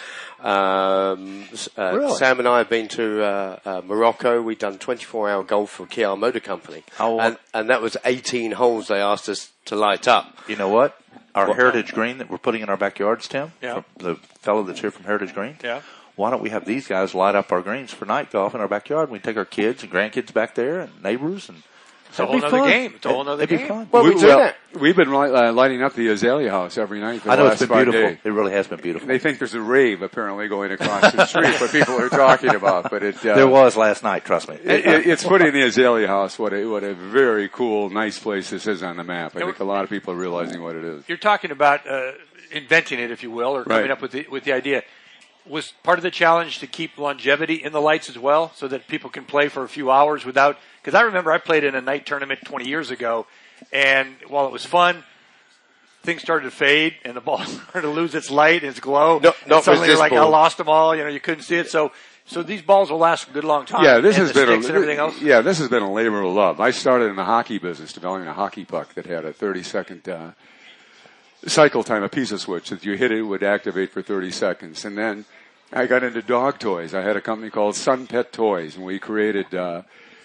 Um, s- uh, Really? Sam and I have been to uh, uh, Morocco. We've done twenty-four hour golf for Kia Motor Company, How- and and that was eighteen holes they asked us to light up. You know what? Our Heritage Green that we're putting in our backyards, Tim, Yeah. the fellow that's here from Heritage Green, Yeah. why don't we have these guys light up our greens for night golf in our backyard? We take our kids and grandkids back there and neighbors, and It's a that'd whole be nother fun. game. It's a whole nother It'd game. be fun. Well, we do that. We've been li- uh, lighting up the Azalea House every night for the I know last it's been five beautiful. days. It really has been beautiful. They think there's a rave apparently going across the street, what people are talking about. But it uh, There was last night, trust me. It, it, it's putting the Azalea House. What a what a very cool, nice place this is on the map. I think a lot of people are realizing what it is. You're talking about uh, inventing it, if you will, or coming Right. up with the with the idea. Was part of the challenge to keep longevity in the lights as well, so that people can play for a few hours without? Because I remember I played in a night tournament twenty years ago, and while it was fun, things started to fade, and the ball started to lose its light and its glow. No, and not suddenly with you're this like, I ball. lost them all. You know, you couldn't see it. So, so these balls will last a good long time. Yeah, this and has the been sticks a, and everything else. yeah, this has been a labor of love. I started in the hockey business, developing a hockey puck that had a thirty second uh, cycle time, a pizza switch that you hit it would activate for thirty seconds. And then I got into dog toys. I had a company called Sun Pet Toys, and we created uh,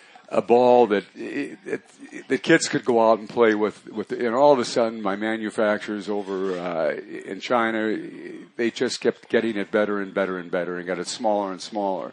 a ball that it, it, the kids could go out and play with. With, and all of a sudden, my manufacturers over uh, in China, they just kept getting it better and better and better, and got it smaller and smaller.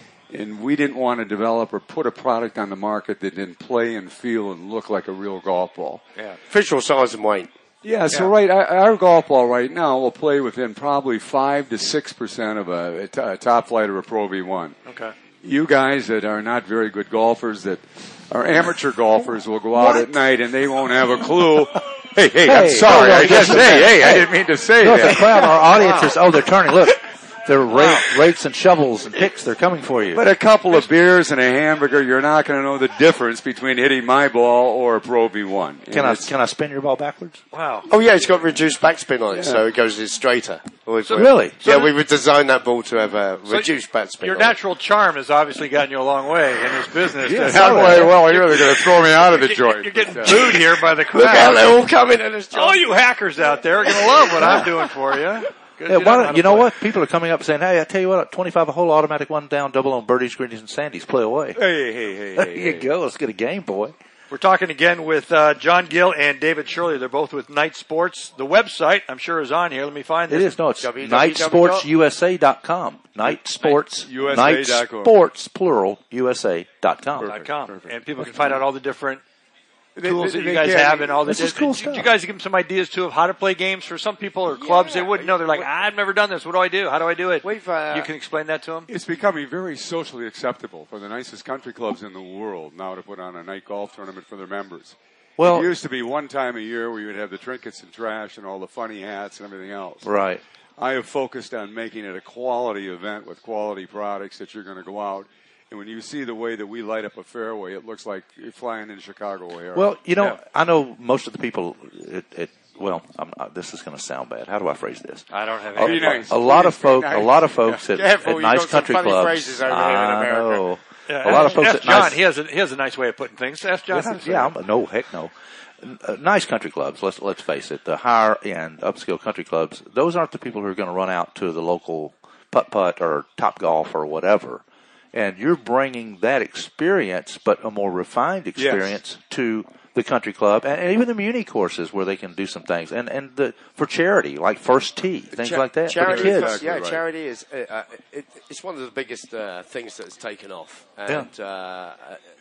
And we didn't want to develop or put a product on the market that didn't play and feel and look like a real golf ball. Yeah. Visual size and weight. Yeah, so right, our, our golf ball right now will play within probably five to six percent of a, a, t- a top flight of a Pro V one. Okay. You guys that are not very good golfers, that are amateur golfers, will go out What? at night and they won't have a clue. Hey, hey, Hey, I'm sorry. no, no, I just just a say, minute. hey, I Hey. didn't mean to say Look, the that. crowd, our audience is, oh, they're turning. Look, they're ra- rakes and shovels and picks. They're coming for you. But a couple of beers and a hamburger, you're not going to know the difference between hitting my ball or a Pro V one. Can I can I spin your ball backwards? Wow. Oh yeah, it's got reduced backspin on it, so it goes in straighter. We've- Really? Yeah, we would design that ball to have a reduced backspin. Your on it. natural charm has obviously gotten you a long way in this business. Yeah, To- halfway, well, here they're going to throw me out of the You're, joint. you're getting But, uh, booed here by the Look how crowd. they're all coming at us. All you hackers out there are going to love what I'm doing for you. 'Cause Yeah, you why don't don't, how you to know play. what? People are coming up saying, hey, I tell you what, twenty-five a hole automatic one down, double on birdies, greenies, and sandies. Play away. Hey, hey, hey, There hey, you hey. go. Let's get a game, boy. We're talking again with uh, John Gill and David Shirley. They're both with Knight Sports. The website, I'm sure, is on here. Let me find this. It is. No, it's W W W night sports U S A dot com. Night Sports, U S A Night dot com. Sports, plural, U S A dot com. Dot com. Perfect. And people can find out all the different They- tools they- that you they guys can- have and all the This is different. cool Did stuff. you guys give them some ideas too of how to play games for some people or clubs they Yeah. wouldn't know? They're like, I've never done this. What do I do? How do I do it? We've, uh, you can explain that to them. It's becoming very socially acceptable for the nicest country clubs in the world now to put on a night golf tournament for their members. Well, It used to be one time a year where you would have the trinkets and trash and all the funny hats and everything else. right. I have focused on making it a quality event with quality products that you're going to go out. And when you see the way that we light up a fairway, it looks like you're flying in Chicago O'Hare. Well, you know, Yeah. I know most of the people. It, it, well, I'm not, this is going to sound bad. How do I phrase this? I don't have A, any. Be nice. a lot of Please be folk, nice. a lot of folks Yeah. at, Careful, at you've nice got some country funny clubs. phrases over here in I America. know. Yeah, a lot of folks ask at John. nice. He has a he has a nice way of putting things. Ask John. Yeah, yeah, I'm, no, heck no. Uh, nice country clubs. Let's let's face it. The higher end, upscale country clubs. Those aren't the people who are going to run out to the local putt putt or Top Golf or whatever. And you're bringing that experience, but a more refined experience to the country club and, and even the muni courses where they can do some things. And and the for charity, like First Tee, things Cha- like that for Charity, the kids. Exactly yeah, right. charity is uh, uh, it, it's one of the biggest uh, things that's taken off, and uh, uh,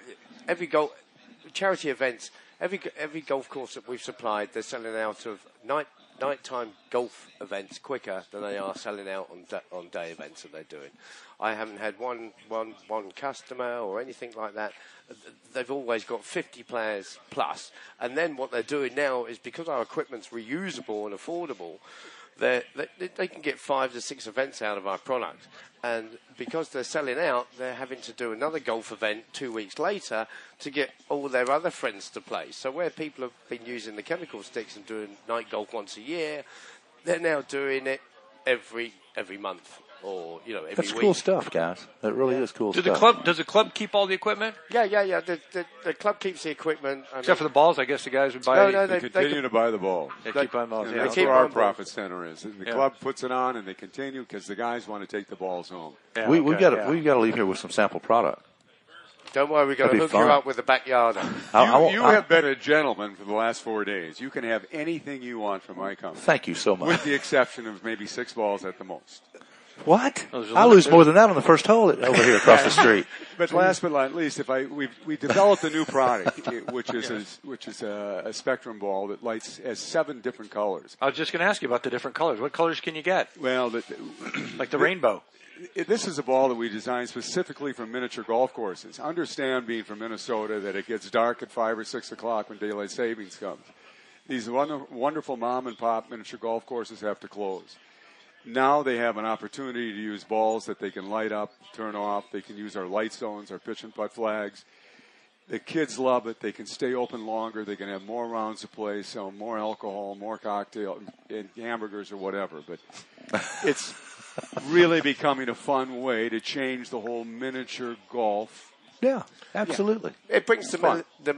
every golf charity events, every every golf course that we've supplied, they're selling out of night nighttime golf events quicker than they are selling out on da- on day events that they're doing. I haven't had one one one customer or anything like that. They've always got fifty players plus, and then what they're doing now is because our equipment's reusable and affordable, they they they can get five to six events out of our product, and because they're selling out, they're having to do another golf event two weeks later to get all their other friends to play. So where people have been using the chemical sticks and doing night golf once a year, they're now doing it every every month or you know every That's week. cool stuff, guys. That really is cool Do stuff. the club? Does the club keep all the equipment Yeah, yeah, yeah. The, the, the club keeps the equipment. I except for mean, the balls? I guess the guys would buy. No, it. no, They they- continue to buy the ball. They they- keep on balls. And Yeah. that's keep where our on board. profit center is. And the Yeah. club puts it on, and they continue because the guys want to take the balls home. Yeah, we okay, we've got to yeah. we've got to leave here with some sample product. Don't worry, we're going to That'd hook be you fun. up with a backyarder. I, You, I won't- you I- have been a gentleman for the last four days. You can have anything you want from my company, Thank you so much. with the exception of maybe six balls at the most. What? Oh, there's a I limit lose there. more than that on the first hole over here across the street. But last but not least, if I we we developed a new product, it- which is a, which is a, a spectrum ball that lights has seven different colors. I was just going to ask you about the different colors. What colors can you get? Well, the, Like the rainbow. it, this is a ball that we designed specifically for miniature golf courses. Understand, being from Minnesota, that it gets dark at five or six o'clock when daylight savings comes. These wonder, wonderful mom and pop miniature golf courses have to close. Now they have an opportunity to use balls that they can light up, turn off. They can use our light zones, our pitch and putt flags. The kids love it. They can stay open longer. They can have more rounds to play, sell more alcohol, more cocktail, and hamburgers or whatever. But it's really becoming a fun way to change the whole miniature golf. Yeah, absolutely. It brings the, Fun. the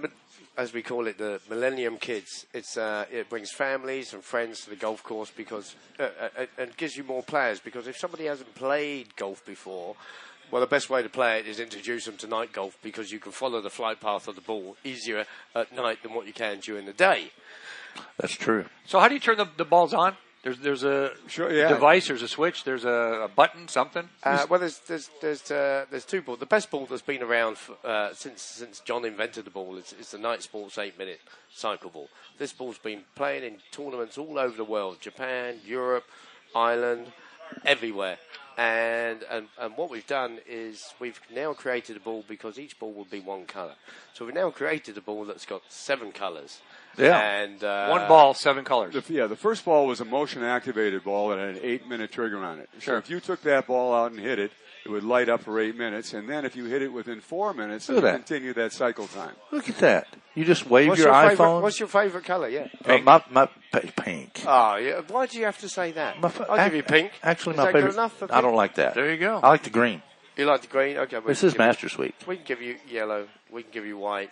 as we call it, the Millennium Kids. It's uh, it brings families and friends to the golf course because uh, uh, and gives you more players. Because if somebody hasn't played golf before, well, the best way to play it is introduce them to night golf because you can follow the flight path of the ball easier at night than what you can during the day. That's true. So how do you turn the, the balls on? There's there's a Sure, yeah. device, there's a switch, there's a, a button, something. Uh, well, there's there's there's uh, there's two balls. The best ball that's been around for, uh, since since John invented the ball is, is the Night Sports eight minute cycle ball. This ball's been playing in tournaments all over the world: Japan, Europe, Ireland, everywhere. And, and and what we've done is we've now created a ball because each ball will be one colour. So we've now created a ball that's got seven colours. Yeah. And uh, One ball, seven colors. The, yeah, the first ball was a motion-activated ball that had an eight-minute trigger on it. Sure. So if you took that ball out and hit it, it would light up for eight minutes. And then if you hit it within four minutes, it Look would at that. continue that cycle time. Look at that. You just wave what's your, your favourite, iPhone. what's your favourite colour? Yeah. Uh, my, my p- pink. Oh, yeah. Why do you have to say that? My fa- I'll give you pink. Actually, Is my that favorite. Good enough for I pink? don't like that. There you go. I like the green. You like the green? Okay. we This can is give you- Master Suite. We can give you yellow. We can give you white.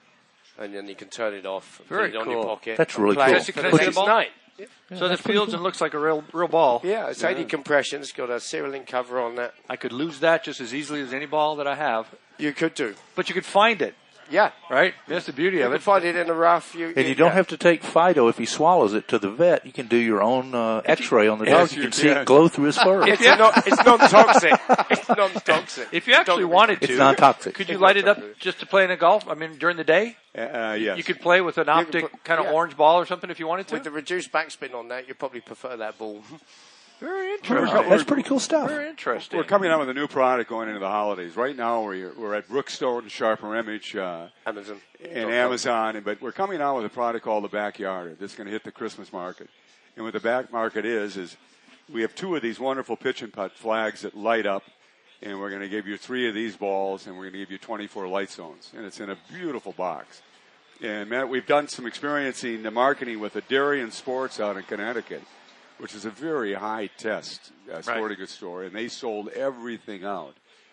And then you can turn it off. And Very put it on cool. your pocket. That's and really play cool. it Can for I the see the next ball? night. So it feels and looks like a real real ball. Yeah, it's eighty compression. It's got a Cerealink cover on that. I could lose that just as easily as any ball that I have. You could do. But you could find it, Yeah. right? That's the beauty You of can it. find it in the rough. You, And you don't yeah. have to take Fido if he swallows it to the vet. You can do your own uh, X-ray on the Yes, dog. You you can see can. it glow through his fur. It's, a non, it's non-toxic. It's non-toxic. If you actually Don't- wanted to, It's non-toxic. could you It's light it up non-toxic. just to play in a golf? I mean, during the day? Uh, uh, yes. You could play with an can optic put- kind of yeah. orange ball or something if you wanted to? With the reduced backspin on that, you probably prefer that ball. Very Wow, interesting. that's pretty cool stuff. Very interesting. We're coming out with a new product going into the holidays. Right now, we're, we're at Brookstone, Sharper Image, uh, Amazon. and Amazon, but we're coming out with a product called the Backyarder. That's going to hit the Christmas market. And what the back market is, is we have two of these wonderful pitch and putt flags that light up, and we're going to give you three of these balls, and we're going to give you twenty-four light zones. And it's in a beautiful box. And, Matt, we've done some experiencing the marketing with the Darien Sports out in Connecticut, which is a very high-test uh, sporting goods store, and they sold everything out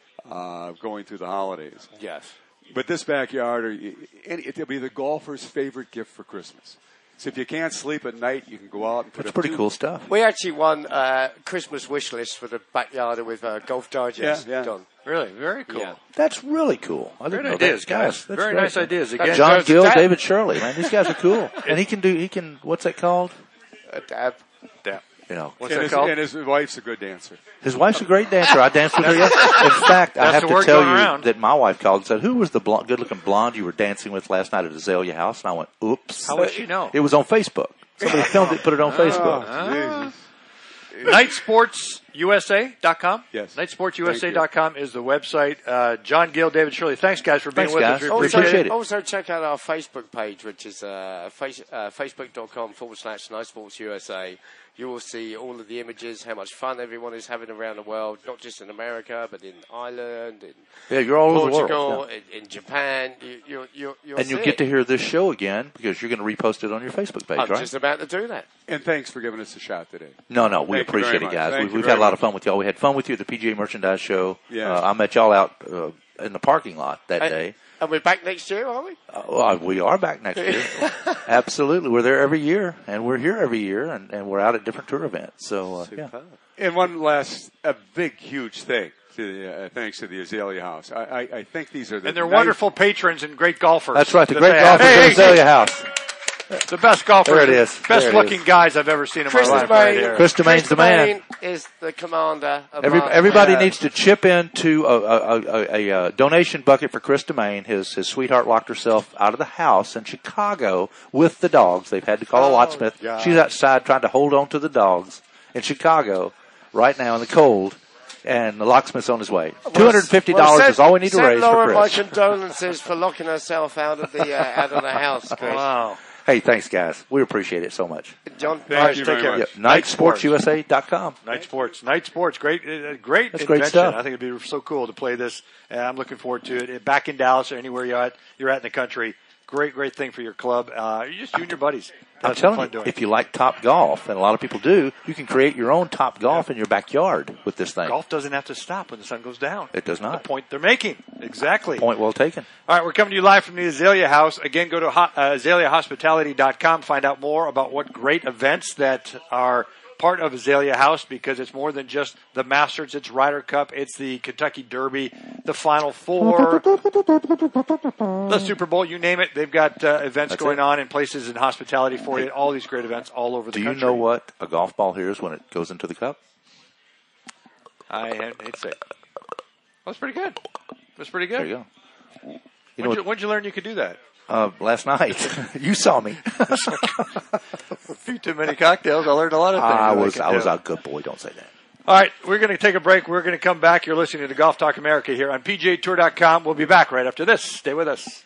uh, going through the holidays. Yes. But this backyard, it'll be the golfer's favorite gift for Christmas. So if you can't sleep at night, you can go out and put That's a pretty two- cool stuff. We actually won uh, Christmas wish list for the backyard with uh, Golf Digest. Yeah, yeah. John. Really, very cool. Yeah. That's really cool. I didn't Great know ideas, that. guys. That's Very great. nice ideas. Again, John There's Gill, that. David Shirley, man, these guys are cool. And he can do. He can. What's that called? A dab. yeah. You know, What's and that his, called? and his wife's a good dancer. his wife's a great dancer. I danced with her yesterday. In fact, I That's have the to word tell going you around. that my wife called and said, "Who was the blonde, good-looking blonde you were dancing with last night at Azalea House?" And I went, "Oops." How would she know? It was on Facebook. Somebody filmed it, put it on Facebook. Jesus. night sports U S A dot com. Yes. night sports U S A dot com is the website. Uh, John Gill, David Shirley, thanks, guys, for being Thanks, with guys. us. We Oh, Also, appreciate it. also check out our Facebook page, which is uh, face, uh, facebook.com forward slash Night Sports U S A. You will see all of the images, how much fun everyone is having around the world, not just in America, but in Ireland, in Yeah, you're all over the Portugal, world. Yeah. in, in Japan. You, you, you, you'll And you'll see get it. to hear this show again because you're going to repost it on your Facebook page, I'm right? just about to do that. And thanks for giving us a shot today. No, no, we Thank you appreciate very it, much. guys. Thank We've, you we've very had a lot much. of fun with y'all. We had fun with you at the P G A Merchandise Show. Yes. Uh, I met y'all out uh, in the parking lot that And- day. And we're back next year, are we? Uh, well, we are back next year. Absolutely. We're there every year, and we're here every year, and, and we're out at different tour events. So, uh, yeah. And one last, a big, huge thing. To the, uh, thanks to the Azalea House. I, I, I think these are the And they're nice- wonderful patrons and great golfers. That's right. The that great they have. golfers Hey, at hey, Azalea House. The best golfers. There it is. Best There it looking is. guys I've ever seen in Chris my life. Demain, Right here. Chris Demain's the man. Demain is the commander. Of Every, our- everybody uh, needs to chip into a, a, a, a, a donation bucket for Chris Demain. His his sweetheart locked herself out of the house in Chicago with the dogs. They've had to call a Oh, locksmith. God. She's outside trying to hold on to the dogs in Chicago right now in the cold. And the locksmith's on his way. Two hundred and fifty dollars Well, send- is all we need to send raise Laura for my Chris. condolences for locking herself out of the uh, out of the house, Chris. Wow. Hey, thanks, guys. We appreciate it so much. John, Thank all right, you take very care. much. Yep. night sports U S A dot com. Night sports, night sports, great, uh, great That's invention. great stuff. I think it'd be so cool to play this. And I'm looking forward to it. Back in Dallas or anywhere you're at, you're at in the country. Great, great thing for your club. Uh, you just you and your buddies. I'm That's telling fun you, doing. if you like Top Golf, and a lot of people do, you can create your own Top Golf in your backyard with this thing. Golf doesn't have to stop when the sun goes down. It does not. The point they're making. Exactly. Point well taken. All right, we're coming to you live from the Azalea House. Again, go to ho- uh, azalea hospitality dot com. Find out more about what great events that are part of Azalea House, because it's more than just the Masters. It's Ryder Cup. It's the Kentucky Derby, the Final Four, the Super Bowl, you name it. They've got uh, events That's going it. on and places in hospitality for you. All these great events all over the Do country. you know what a golf ball hears when it goes into the cup? I hate to say it. That's pretty good. That's pretty good. There you go. You know When'd what? you, when'd you learn you could do that? Uh, last night, you saw me. A few too many cocktails. I learned a lot of things. I that was, can I was do. a good boy. Don't say that. All right, we're going to take a break. We're going to come back. You're listening to Golf Talk America here on P G A Tour dot com. We'll be back right after this. Stay with us.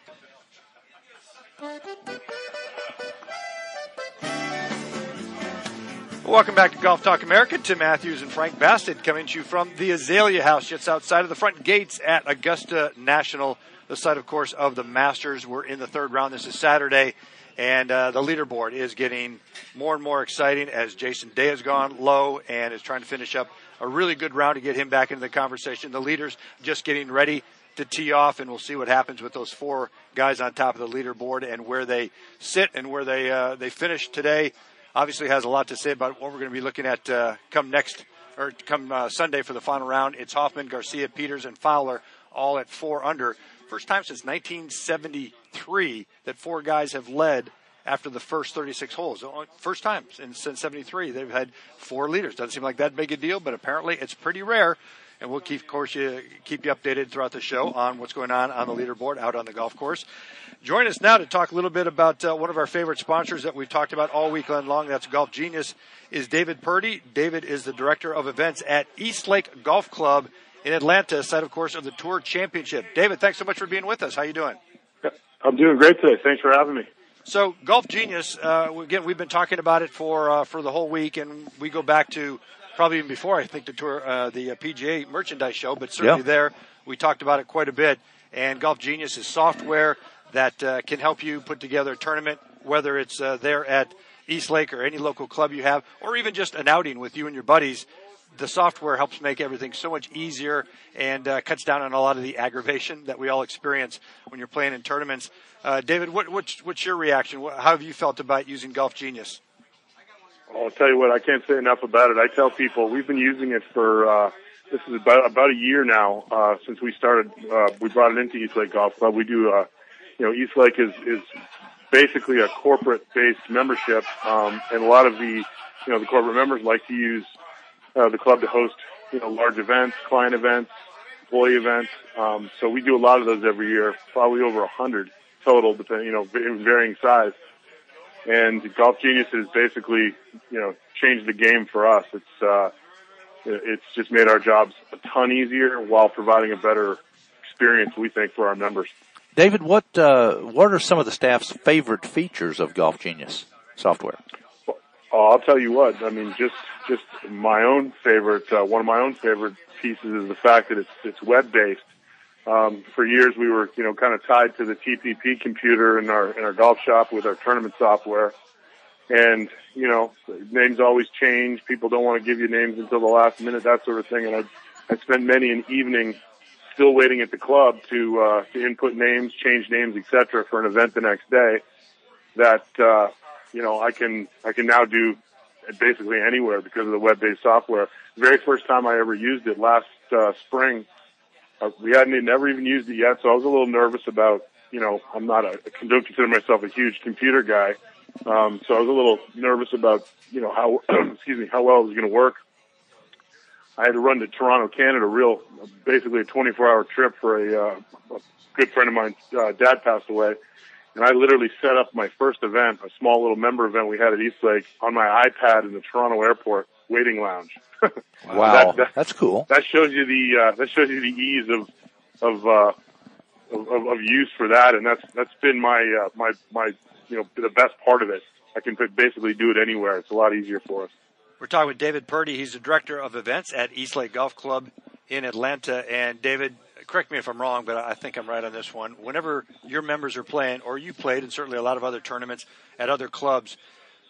Welcome back to Golf Talk America. Tim Matthews and Frank Bassett coming to you from the Azalea House, just outside of the front gates at Augusta National, the site, of course, of the Masters. We're in the third round. This is Saturday, and uh, the leaderboard is getting more and more exciting as Jason Day has gone low and is trying to finish up a really good round to get him back into the conversation. The leaders just getting ready to tee off, and we'll see what happens with those four guys on top of the leaderboard and where they sit and where they uh, they finish today. Obviously has a lot to say about what we're going to be looking at uh, come next or come uh, Sunday for the final round. It's Hoffman, Garcia, Peters, and Fowler all at four under. First time since nineteen seventy-three that four guys have led after the first thirty-six holes. First time since, since seventy-three they've had four leaders. Doesn't seem like that big a deal, but apparently it's pretty rare. And we'll keep, of course, you, keep you updated throughout the show on what's going on on the leaderboard out on the golf course. Join us now to talk a little bit about uh, one of our favorite sponsors that we've talked about all weekend long. That's Golf Genius, is David Purdy. David is the director of events at East Lake Golf Club in Atlanta, site, of course, of the Tour Championship. David, thanks so much for being with us. How you doing? I'm doing great today. Thanks for having me. So, Golf Genius, uh, again, we've been talking about it for uh, for the whole week, and we go back to probably even before, I think, the tour, uh, the uh, P G A merchandise show, but certainly Yeah. there we talked about it quite a bit. And Golf Genius is software that uh, can help you put together a tournament, whether it's uh, there at East Lake or any local club you have, or even just an outing with you and your buddies. The software helps make everything so much easier and uh, cuts down on a lot of the aggravation that we all experience when you're playing in tournaments. Uh, David, what, what's, what's your reaction? What, how have you felt about using Golf Genius? I'll tell you what, I can't say enough about it. I tell people we've been using it for, uh, this is about, about a year now, uh, since we started, uh, we brought it into East Lake Golf Club. We do, uh, you know, East Lake is, is basically a corporate-based membership, um, and a lot of the, you know, the corporate members like to use, uh, the club to host, you know, large events, client events, employee events. Um, so we do a lot of those every year, probably over a hundred total, depending, you know, in varying size. And Golf Genius has basically, you know, changed the game for us. It's, uh, it's just made our jobs a ton easier while providing a better experience, we think, for our members. David, what uh, what are some of the staff's favorite features of Golf Genius software? Well, I'll tell you what. I mean, just just my own favorite. Uh, one of my own favorite pieces is the fact that it's it's web based. Um, for years, we were, you know, kind of tied to the T P P computer in our in our golf shop with our tournament software, and you know, names always change. People don't want to give you names until the last minute, that sort of thing. And I I spent many an evening still waiting at the club to uh, to input names, change names, et cetera, for an event the next day. That uh, you know, I can I can now do basically anywhere because of the web-based software. The very first time I ever used it last uh, spring. Uh, we hadn't never even used it yet, so I was a little nervous about, you know, I'm not a, I don't consider myself a huge computer guy. Um, so I was a little nervous about, you know, how, excuse me, how well it was going to work. I had to run to Toronto, Canada, real, basically a twenty-four hour trip for a, uh, a good friend of mine's uh, dad passed away. And I literally set up my first event, a small little member event we had at East Lake, on my iPad in the Toronto airport waiting lounge. Wow, that, that, that's cool. That shows you the uh, that shows you the ease of of, uh, of of of use for that, and that's that's been my uh, my my you know the best part of it. I can basically do it anywhere. It's a lot easier for us. We're talking with David Purdy. He's the director of events at East Lake Golf Club in Atlanta. And David, correct me if I'm wrong, but I think I'm right on this one. Whenever your members are playing, or you played, and certainly a lot of other tournaments at other clubs,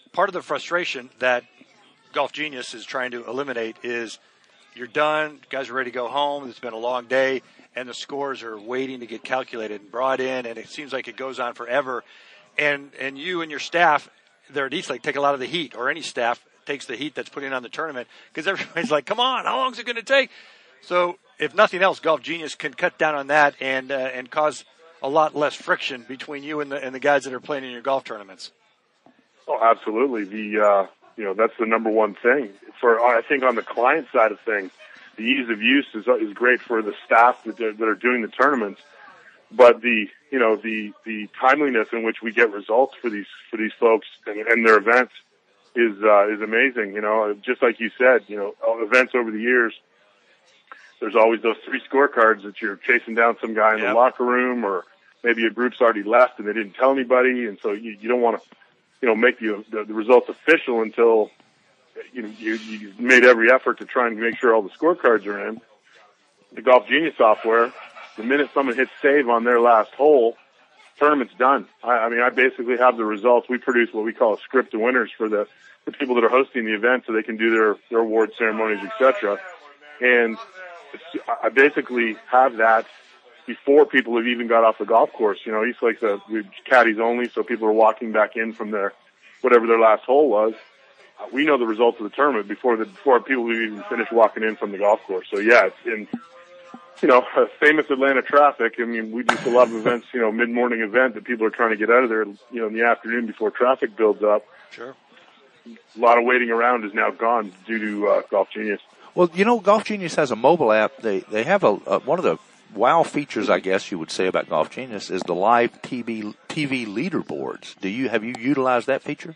part of the frustration that Golf Genius is trying to eliminate is you're done, guys are ready to go home, it's been a long day, and the scores are waiting to get calculated and brought in, and it seems like it goes on forever. And and you and your staff there at Eastlake take a lot of the heat, or any staff takes the heat that's put in on the tournament, because everybody's like, come on, how long is it going to take? So if nothing else, Golf Genius can cut down on that and uh, and cause a lot less friction between you and the and the guys that are playing in your golf tournaments. Oh, absolutely. The uh, you know that's the number one thing for I think on the client side of things. The ease of use is is great for the staff that are, that are doing the tournaments, but the you know the the timeliness in which we get results for these for these folks and, and their events is uh, is amazing. You know, just like you said, you know, events over the years. There's always those three scorecards that you're chasing down some guy in yep. the locker room, or maybe a group's already left and they didn't tell anybody, and so you, you don't want to, you know, make the, the the results official until you know you you've made every effort to try and make sure all the scorecards are in. The Golf Genius software, the minute someone hits save on their last hole, tournament's done. I, I mean, I basically have the results. We produce what we call a script of winners for the the people that are hosting the event, so they can do their their award ceremonies, et cetera. And I basically have that before people have even got off the golf course. You know, Eastlake's a caddies only, so people are walking back in from their whatever their last hole was. Uh, we know the results of the tournament before the before people have even finished walking in from the golf course. So yeah, it's in you know uh, famous Atlanta traffic. I mean, we do a lot of events, you know, mid morning event that people are trying to get out of there, you know, in the afternoon before traffic builds up. Sure. A lot of waiting around is now gone due to uh, Golf Genius. Well, you know, Golf Genius has a mobile app. They they have a, a one of the wow features, I guess you would say, about Golf Genius is the live T V T V leaderboards. Do you have you utilized that feature?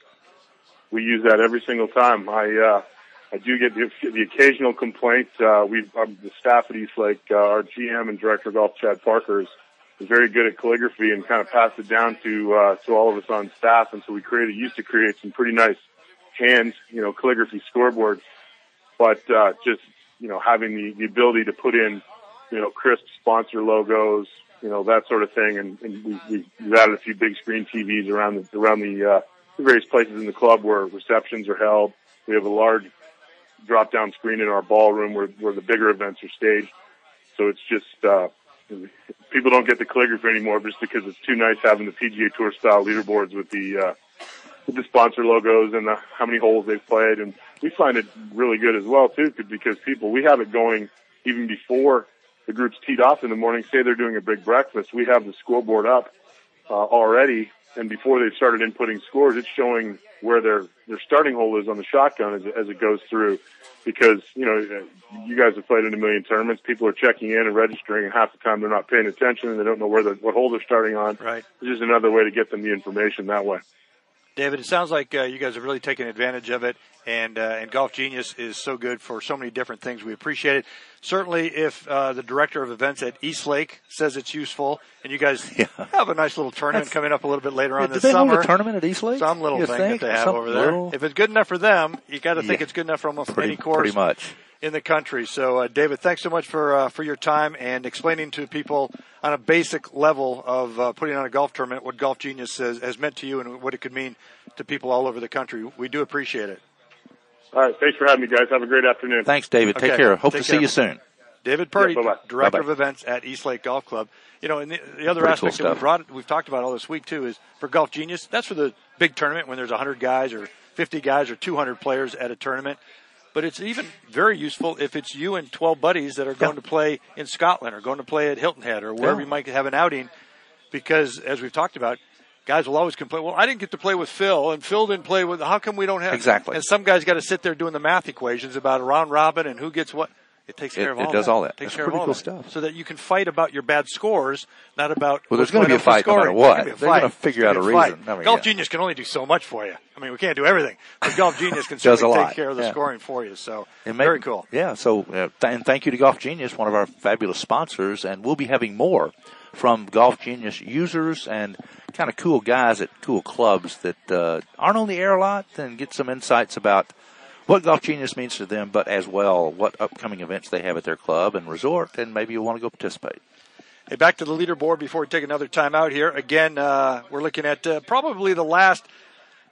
We use that every single time. I uh, I do get the, the occasional complaint. Uh, we um, the staff at Eastlake, uh, our G M and director of golf, Chad Parker, is, is very good at calligraphy and kind of passed it down to uh, to all of us on staff. And so we created used to create some pretty nice hand, you know, calligraphy scoreboards. But uh, just, you know, having the, the ability to put in, you know, crisp sponsor logos, you know, that sort of thing. And, and we, we, we've added a few big screen T Vs around the, around the, uh, the various places in the club where receptions are held. We have a large drop-down screen in our ballroom where, where the bigger events are staged. So it's just, uh, people don't get the calligraphy anymore just because it's too nice having the P G A Tour style leaderboards with the, uh, with the sponsor logos and the, how many holes they've played. And we find it really good as well, too, because people, we have it going even before the group's teed off in the morning. Say they're doing a big breakfast. We have the scoreboard up uh, already, and before they've started inputting scores, it's showing where their, their starting hole is on the shotgun as, as it goes through. Because, you know, you guys have played in a million tournaments. People are checking in and registering, and half the time they're not paying attention, and they don't know where the, what hole they're starting on. Right. It's just another way to get them the information that way. David, it sounds like uh, you guys have really taken advantage of it, and uh, and Golf Genius is so good for so many different things. We appreciate it. Certainly, if uh, the director of events at Eastlake says it's useful, and you guys yeah. have a nice little tournament That's, coming up a little bit later on did this they summer. hold a tournament at Eastlake? Some little you thing think? that they have Some over there. little... If it's good enough for them, you got to think yeah. it's good enough for almost pretty, any course. Pretty much. In the country. So, uh, David, thanks so much for uh, for your time and explaining to people on a basic level of uh, putting on a golf tournament what Golf Genius has, has meant to you and what it could mean to people all over the country. We do appreciate it. All right. Thanks for having me, guys. Have a great afternoon. Thanks, David. Take okay. care. Hope Take to care. see you soon. David Purdy, yeah, Director Bye-bye. of Events at Eastlake Golf Club. You know, and the, the other Pretty aspect cool that we stuff. brought, we've talked about all this week, too, is for Golf Genius, that's for the big tournament when there's one hundred guys or fifty guys or two hundred players at a tournament. But it's even very useful if it's you and twelve buddies that are going yeah. to play in Scotland or going to play at Hilton Head or wherever yeah. you might have an outing. Because, as we've talked about, guys will always complain, well, I didn't get to play with Phil, and Phil didn't play with, how come we don't have? Exactly. And some guys got to sit there doing the math equations about a round robin and who gets what. It takes care It, of all it does that. all that. It takes That's care pretty of all cool that. stuff. So that you can fight about your bad scores, not about. Well, there's going to be a fight no matter what. They're going to figure out a reason. I mean, Golf yeah. Genius can only do so much for you. I mean, we can't do everything, but Golf Genius can Does certainly a take lot. care of the Yeah. scoring for you. So It may- very cool. Yeah, so uh, th- and thank you to Golf Genius, one of our fabulous sponsors, and we'll be having more from Golf Genius users and kind of cool guys at cool clubs that uh, aren't on the air a lot and get some insights about what Golf Genius means to them, but as well what upcoming events they have at their club and resort, and maybe you want to go participate. Hey, back to the leaderboard before we take another time out here. Again, uh, we're looking at uh, probably the last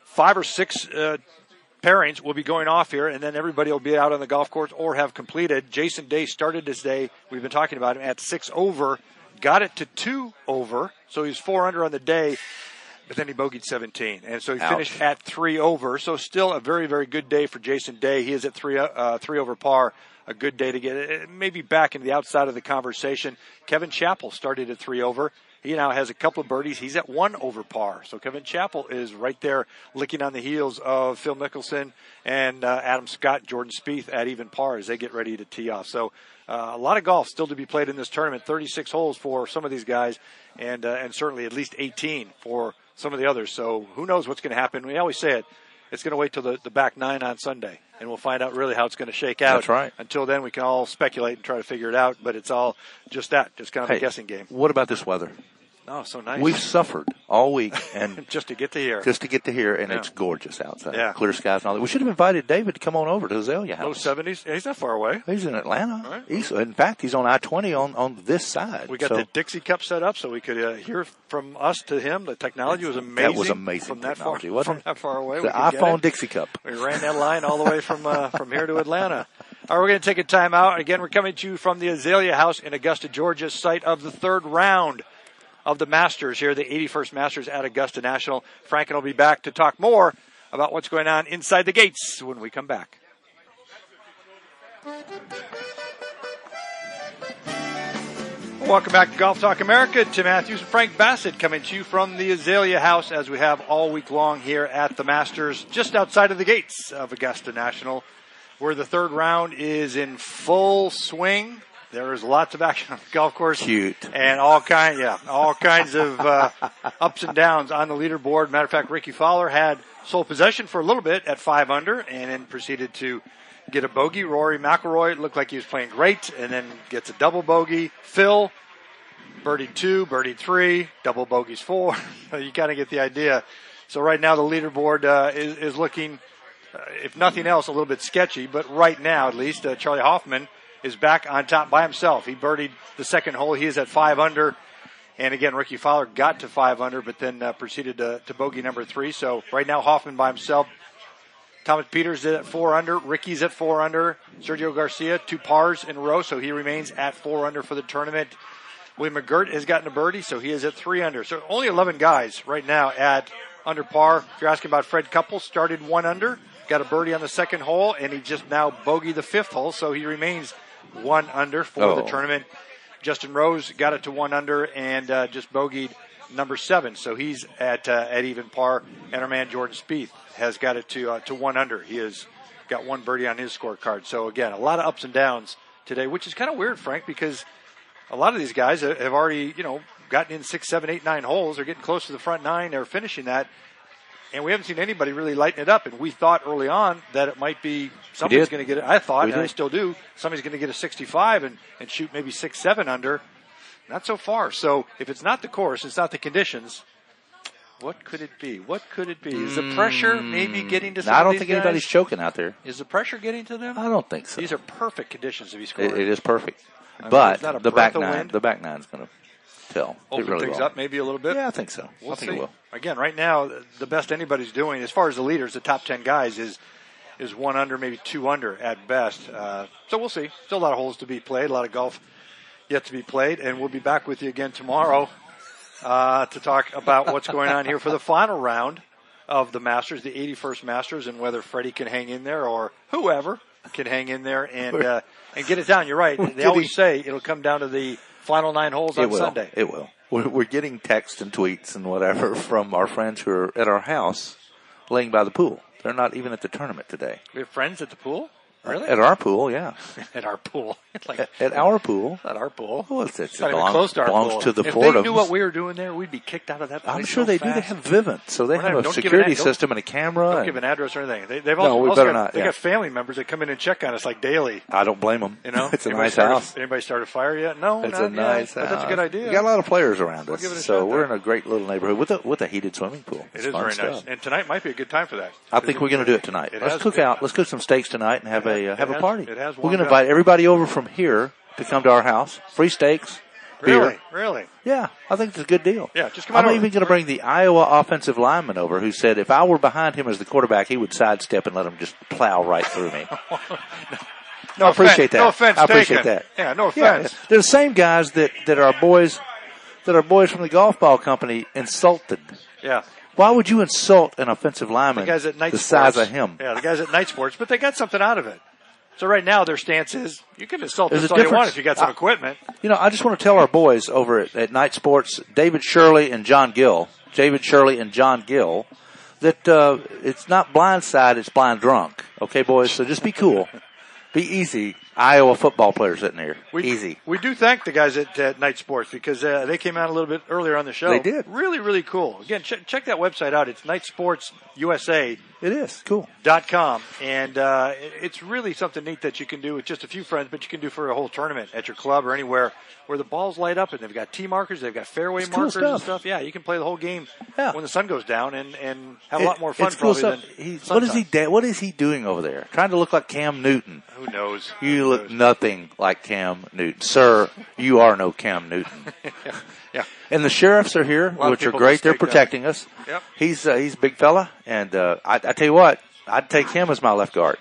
five or six uh, pairings will be going off here, and then everybody will be out on the golf course or have completed. Jason Day started his day, we've been talking about him, at six over, got it to two over, so he's four under on the day, but then he bogeyed seventeen. And so he Ouch. finished at three over, so still a very, very good day for Jason Day. He is at three, uh, three over par. A good day to get it, maybe back into the outside of the conversation. Kevin Chappell started at three over. He now has a couple of birdies. He's at one over par. So Kevin Chappell is right there licking on the heels of Phil Mickelson and uh, Adam Scott, Jordan Spieth at even par as they get ready to tee off. So uh, a lot of golf still to be played in this tournament. thirty-six holes for some of these guys, and uh, and certainly at least eighteen for some of the others. So who knows what's going to happen. We always say it. It's going to wait till the, the back nine on Sunday, and we'll find out really how it's going to shake out. That's right. Until then, we can all speculate and try to figure it out, but it's all just that, just kind of Hey, a guessing game. What about this weather? Oh, so nice. We've suffered all week, and just to get to here. just to get to here, and Yeah. it's gorgeous outside. Yeah. Clear skies and all that. We should have invited David to come on over to Azalea Low House. seventies. He's not far away. He's in Atlanta. Right. He's, in fact, he's on I twenty on, on this side. We got so the Dixie Cup set up so we could uh, hear from us to him. The technology was amazing. That was amazing from that technology, far, wasn't from it? that far away. the we could get iPhone it. Dixie Cup. We ran that line all the way from uh, from here to Atlanta. All right, we're going to take a time out. Again, we're coming to you from the Azalea House in Augusta, Georgia, site of the third round of the Masters here, the eighty-first Masters at Augusta National. Franken will be back to talk more about what's going on inside the gates when we come back. Welcome back to Golf Talk America. Tim Matthews and Frank Bassett coming to you from the Azalea House as we have all week long here at the Masters, just outside of the gates of Augusta National, where the third round is in full swing. There is lots of action on the golf course. Cute. And all kind, yeah, all kinds of uh, ups and downs on the leaderboard. Matter of fact, Ricky Fowler had sole possession for a little bit at five under, and then proceeded to get a bogey. Rory McIlroy looked like he was playing great, and then gets a double bogey. Phil birdied two, birdied three, double bogeys four. You kind of get the idea. So right now the leaderboard uh, is, is looking, uh, if nothing else, a little bit sketchy. But right now, at least, uh, Charlie Hoffman is back on top by himself. He birdied the second hole. He is at five under. And again, Ricky Fowler got to five under, but then uh, proceeded to, to bogey number three. So right now, Hoffman by himself. Thomas Peters is at four under. Ricky's at four under. Sergio Garcia, two pars in a row, so he remains at four under for the tournament. William McGirt has gotten a birdie, so he is at three under. So only eleven guys right now at under par. If you're asking about Fred Couples, started one under, got a birdie on the second hole, and he just now bogeyed the fifth hole, so he remains one under for Oh. the tournament. Justin Rose got it to one under and uh, just bogeyed number seven, so he's at uh, at even par. And our man Jordan Spieth has got it to uh, to one under. He has got one birdie on his scorecard. So again, a lot of ups and downs today, which is kind of weird, Frank, because a lot of these guys have already, you know, gotten in six, seven, eight, nine holes. They're getting close to the front nine. They're finishing that. And we haven't seen anybody really lighten it up. And we thought early on that it might be somebody's did. going to get it. I thought, We and I did. still do, somebody's going to get a sixty-five and, and shoot maybe six, seven under. Not so far. So if it's not the course, it's not the conditions. What could it be? What could it be? Is the pressure maybe getting to some I of don't these think guys? anybody's choking out there. Is the pressure getting to them? I don't think so. These are perfect conditions to be scoring. It, it is perfect. mean, But it's not a the breath back of nine, wind. the back nine's going to tell. Open it really things will. up maybe a little bit. Yeah, I think so. We'll I think see. it will. Again, right now, the best anybody's doing, as far as the leaders, the top ten guys, is is one under, maybe two under at best. Uh, so we'll see. Still a lot of holes to be played, a lot of golf yet to be played, and we'll be back with you again tomorrow uh, to talk about what's going on here for the final round of the Masters, the eighty-first Masters, and whether Freddie can hang in there or whoever can hang in there and uh, and get it down. You're right. They always say it'll come down to the final nine holes on It will. Sunday. It will. We're, we're getting texts and tweets and whatever from our friends who are at our house laying by the pool. They're not even at the tournament today. We have friends at the pool? Really? At our pool, yeah. At our pool. like, At, at our pool. At our pool. Well, it's, it's, It's not it even belongs, close to our belongs pool. to the if Fordhams. they knew what we were doing there, we'd be kicked out of that place. I'm sure so they fast. do. They have Vivint, so they We're have not- a don't give security an ad- don't- system and a camera. Don't and give an address or anything. They, they've No, also, we also better got, not, They yeah. got family members that come in and check on us like daily. I don't blame them. You know, It's a Anybody nice started- house. Anybody started a fire yet? No, It's not a yet, nice but house. that's a good idea. We got a lot of players around We'll us, give it a so shot we're there. in a great little neighborhood with a with a heated swimming pool. It It's is fun very stuff. nice. And tonight might be a good time for that. I think we're going to do it tonight. It Let's has cook been. out. Let's cook some steaks tonight and have a uh, have it a has- party. it has We're warmed going to up. invite everybody over from here to come to our house. Free steaks, beer. Really? Really? Yeah, I think it's a good deal. Yeah, just come on I'm over. even going to bring the Iowa offensive lineman over who said if I were behind him as the quarterback, he would sidestep and let him just plow right through me. No I appreciate offense, that. No offense I appreciate taken. that. Yeah, no Yeah, offense. they're the same guys that, that our boys that our boys from the golf ball company insulted. Yeah. Why would you insult an offensive lineman The guys at Night the Sports. size of him? Yeah, the guys at Night Sports, but they got something out of it. So right now their stance is you can insult There's us a all you want difference. if you got some I- equipment. You know, I just want to tell our boys over at, at Night Sports, David Shirley and John Gill, David Shirley and John Gill, that uh, it's not blindside, it's blind drunk. Okay, boys? So just be cool. Be easy. Iowa football players sitting here. We, Easy. We do thank the guys at, at Night Sports because uh, they came out a little bit earlier on the show. They did. Really, really cool. Again, check, check that website out. It's night sports u s a It is. Cool. dot com, and uh, it- it's really something neat that you can do with just a few friends, but you can do for a whole tournament at your club or anywhere where the balls light up and they've got tee markers, they've got fairway It's cool markers and stuff. stuff. Yeah, you can play the whole game Yeah. when the sun goes down and, and have a It- lot more fun it's cool probably stuff. than He, what is he? sunshine. Da- what is he doing over there? Trying to look like Cam Newton. Who knows? You Who look knows? nothing like Cam Newton, sir. You are no Cam Newton. Yeah. And the sheriffs are here, lot of which are people great. They're mistake that. protecting us. Yep. He's uh, he's a big fella, and uh, I, I tell you what, I'd take him as my left guard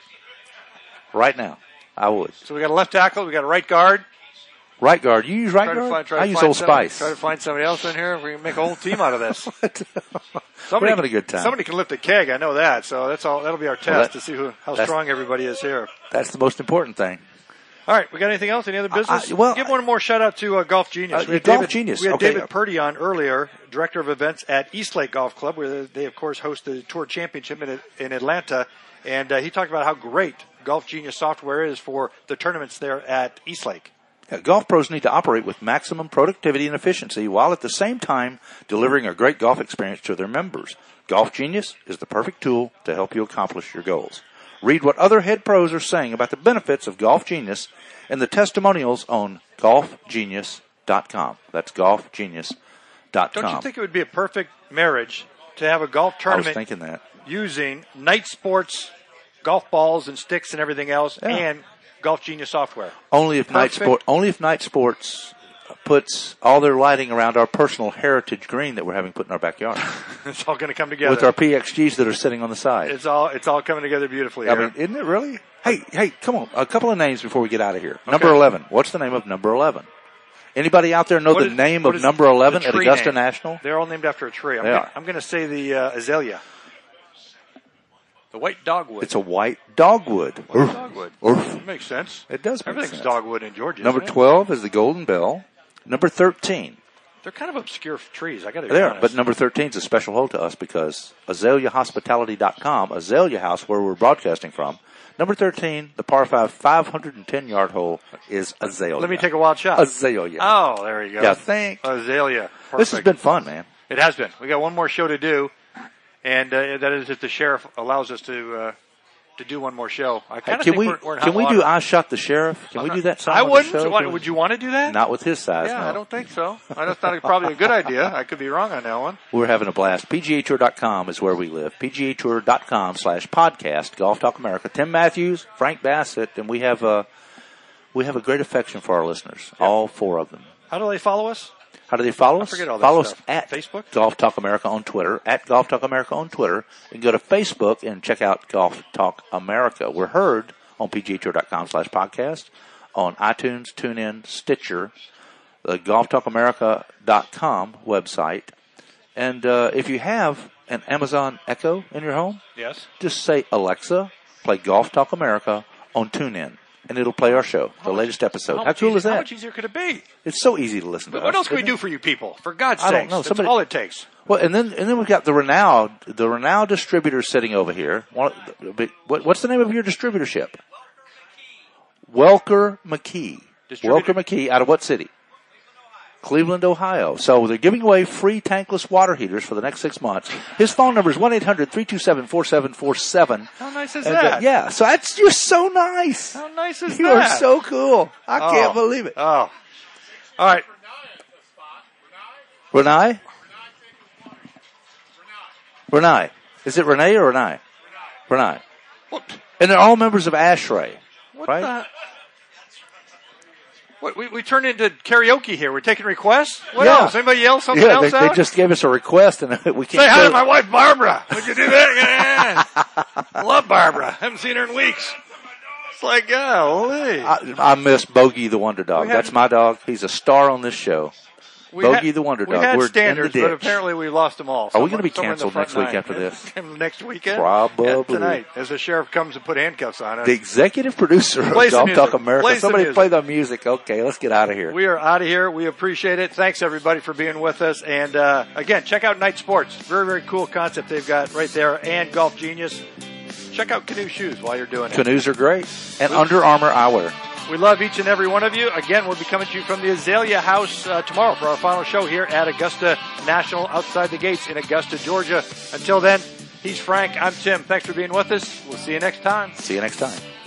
right now. I would. So we got a left tackle, we got a right guard. Right guard. You use right Try to guard. find, try I to use find Old somebody- Spice. Try to find somebody else in here. We can make a whole team out of this. We're having a good time. Somebody can lift a keg. I know that. So that's all. That'll be our test that- to see who, how that's- strong everybody is here. That's the most important thing. All right, we got anything else? Any other business? I- well, give one more shout out to uh, Golf Genius. Uh, we had Golf David, Genius, We had okay. David Purdy on earlier, director of events at Eastlake Golf Club, where they of course host the Tour Championship in, in Atlanta, and uh, he talked about how great Golf Genius software is for the tournaments there at Eastlake. Yeah, golf pros need to operate with maximum productivity and efficiency while at the same time delivering a great golf experience to their members. Golf Genius is the perfect tool to help you accomplish your goals. Read what other head pros are saying about the benefits of Golf Genius and the testimonials on golf genius dot com. That's golf genius dot com. Don't you think it would be a perfect marriage to have a golf I was tournament thinking that. using Night Sports golf balls and sticks and everything else, Yeah. and Golf Genius software? Only if Night Perfect. Sport, only if Night Sports puts all their lighting around our personal heritage green that we're having put in our backyard It's all going to come together. with our P X Gs that are sitting on the side. It's all it's all coming together beautifully I here. mean, isn't it really? Hey, hey, come on. A couple of names before we get out of here. Number eleven. What's the name of number eleven? Anybody out there know What the is- name what of is number eleven the at tree Augusta name? National? They're all named after a tree. I'm They gonna, are. I'm going to say the uh, azalea, the white dogwood. It's a white dogwood. White dogwood. Oof. Makes sense. It does make Everything's sense. dogwood in Georgia. Number isn't it? twelve is the Golden Bell. Number thirteen. They're kind of obscure f- trees. I got to be There, honest. but number thirteen is a special hold to us because azalea hospitality dot com, Azalea House, where we're broadcasting from. Number thirteen, the par five, five hundred ten yard hole is Azalea. Let me take a wild shot. Azalea. Oh, there you go. Yeah, thanks. Azalea. Perfect. This has been fun, man. It has been. We got one more show to do, and uh, that is if the sheriff allows us to uh, to do one more show. I kind of Can think we we're, we're in can hot we water. do I Shot the Sheriff? Can we do that song? I on the wouldn't. show? What, would you want to do that? Not with his size, Yeah, no. I don't think so. That's not probably a good idea. I could be wrong on that one. We're having a blast. P G A Tour dot com is where we live. P G A Tour dot com slash podcast, Golf Talk America. Tim Matthews, Frank Bassett, and we have a, we have a great affection for our listeners, all four of them. How do they follow us? How do they follow us? forget all that follow stuff. us at Facebook? Golf Talk America on Twitter, at Golf Talk America on Twitter. You can go to Facebook and check out Golf Talk America. We're heard on P G A Tour dot com slash podcast, on iTunes, TuneIn, Stitcher, the Golf Talk America dot com website. And uh, if you have an Amazon Echo in your home, Yes. just say, Alexa, play Golf Talk America on TuneIn. And it'll play our show, the latest episode. How, much cool easy- is that? How much easier could it be? It's so easy to listen to But what us, else can we isn't it? do for you people? For God's I don't sakes. know. That's Somebody- all it takes. Well, and then and then we've got the Renown, the Renown distributor sitting over here. One, what, what's the name of your distributorship? Welker McKee. Distributor- Welker McKee out of what city? Cleveland, Ohio. So they're giving away free tankless water heaters for the next six months. His phone number is one eight hundred three two seven four seven four seven. How nice is And, uh, that? yeah, so that's you're so nice. How nice is You that? are so cool. I Oh. can't believe it. Oh. All right. Renee? Renee. Is it Renee or Renee? Renee. What, And they're all members of ASHRAE, what right? the? What, we, we turned into karaoke here. We're taking requests? What Yeah. else? Anybody yell something Yeah, else they, out? they just gave us a request, and we can't Say hi do to my it. wife, Barbara. Would you do that? Yeah. I love Barbara. Haven't seen her in weeks. It's like, golly. I, I miss Bogey the Wonder Dog. We had- That's my dog. He's a star on this show. We Bogey had- the Wonder We Dog. had We're in the standards, but ditch. apparently we lost them all. Are we Somewhere- gonna be somewhere in the canceled front next week nine. after this? Next weekend? Probably. Yeah, tonight, as the sheriff comes and put handcuffs on us. The executive producer of Play some Golf Talk music. America. Play some Somebody music. play the music. Okay, let's get out of here. We are out of here. We appreciate it. Thanks, everybody, for being with us. And, uh, again, check out Night Sports. Very, very cool concept they've got right there. And Golf Genius. Check out Canoe Shoes while you're doing it. Canoes are great. And Under Armour eyewear. We love each and every one of you. Again, we'll be coming to you from the Azalea House uh, tomorrow for our final show here at Augusta National outside the gates in Augusta, Georgia. Until then, he's Frank. I'm Tim. Thanks for being with us. We'll see you next time. See you next time.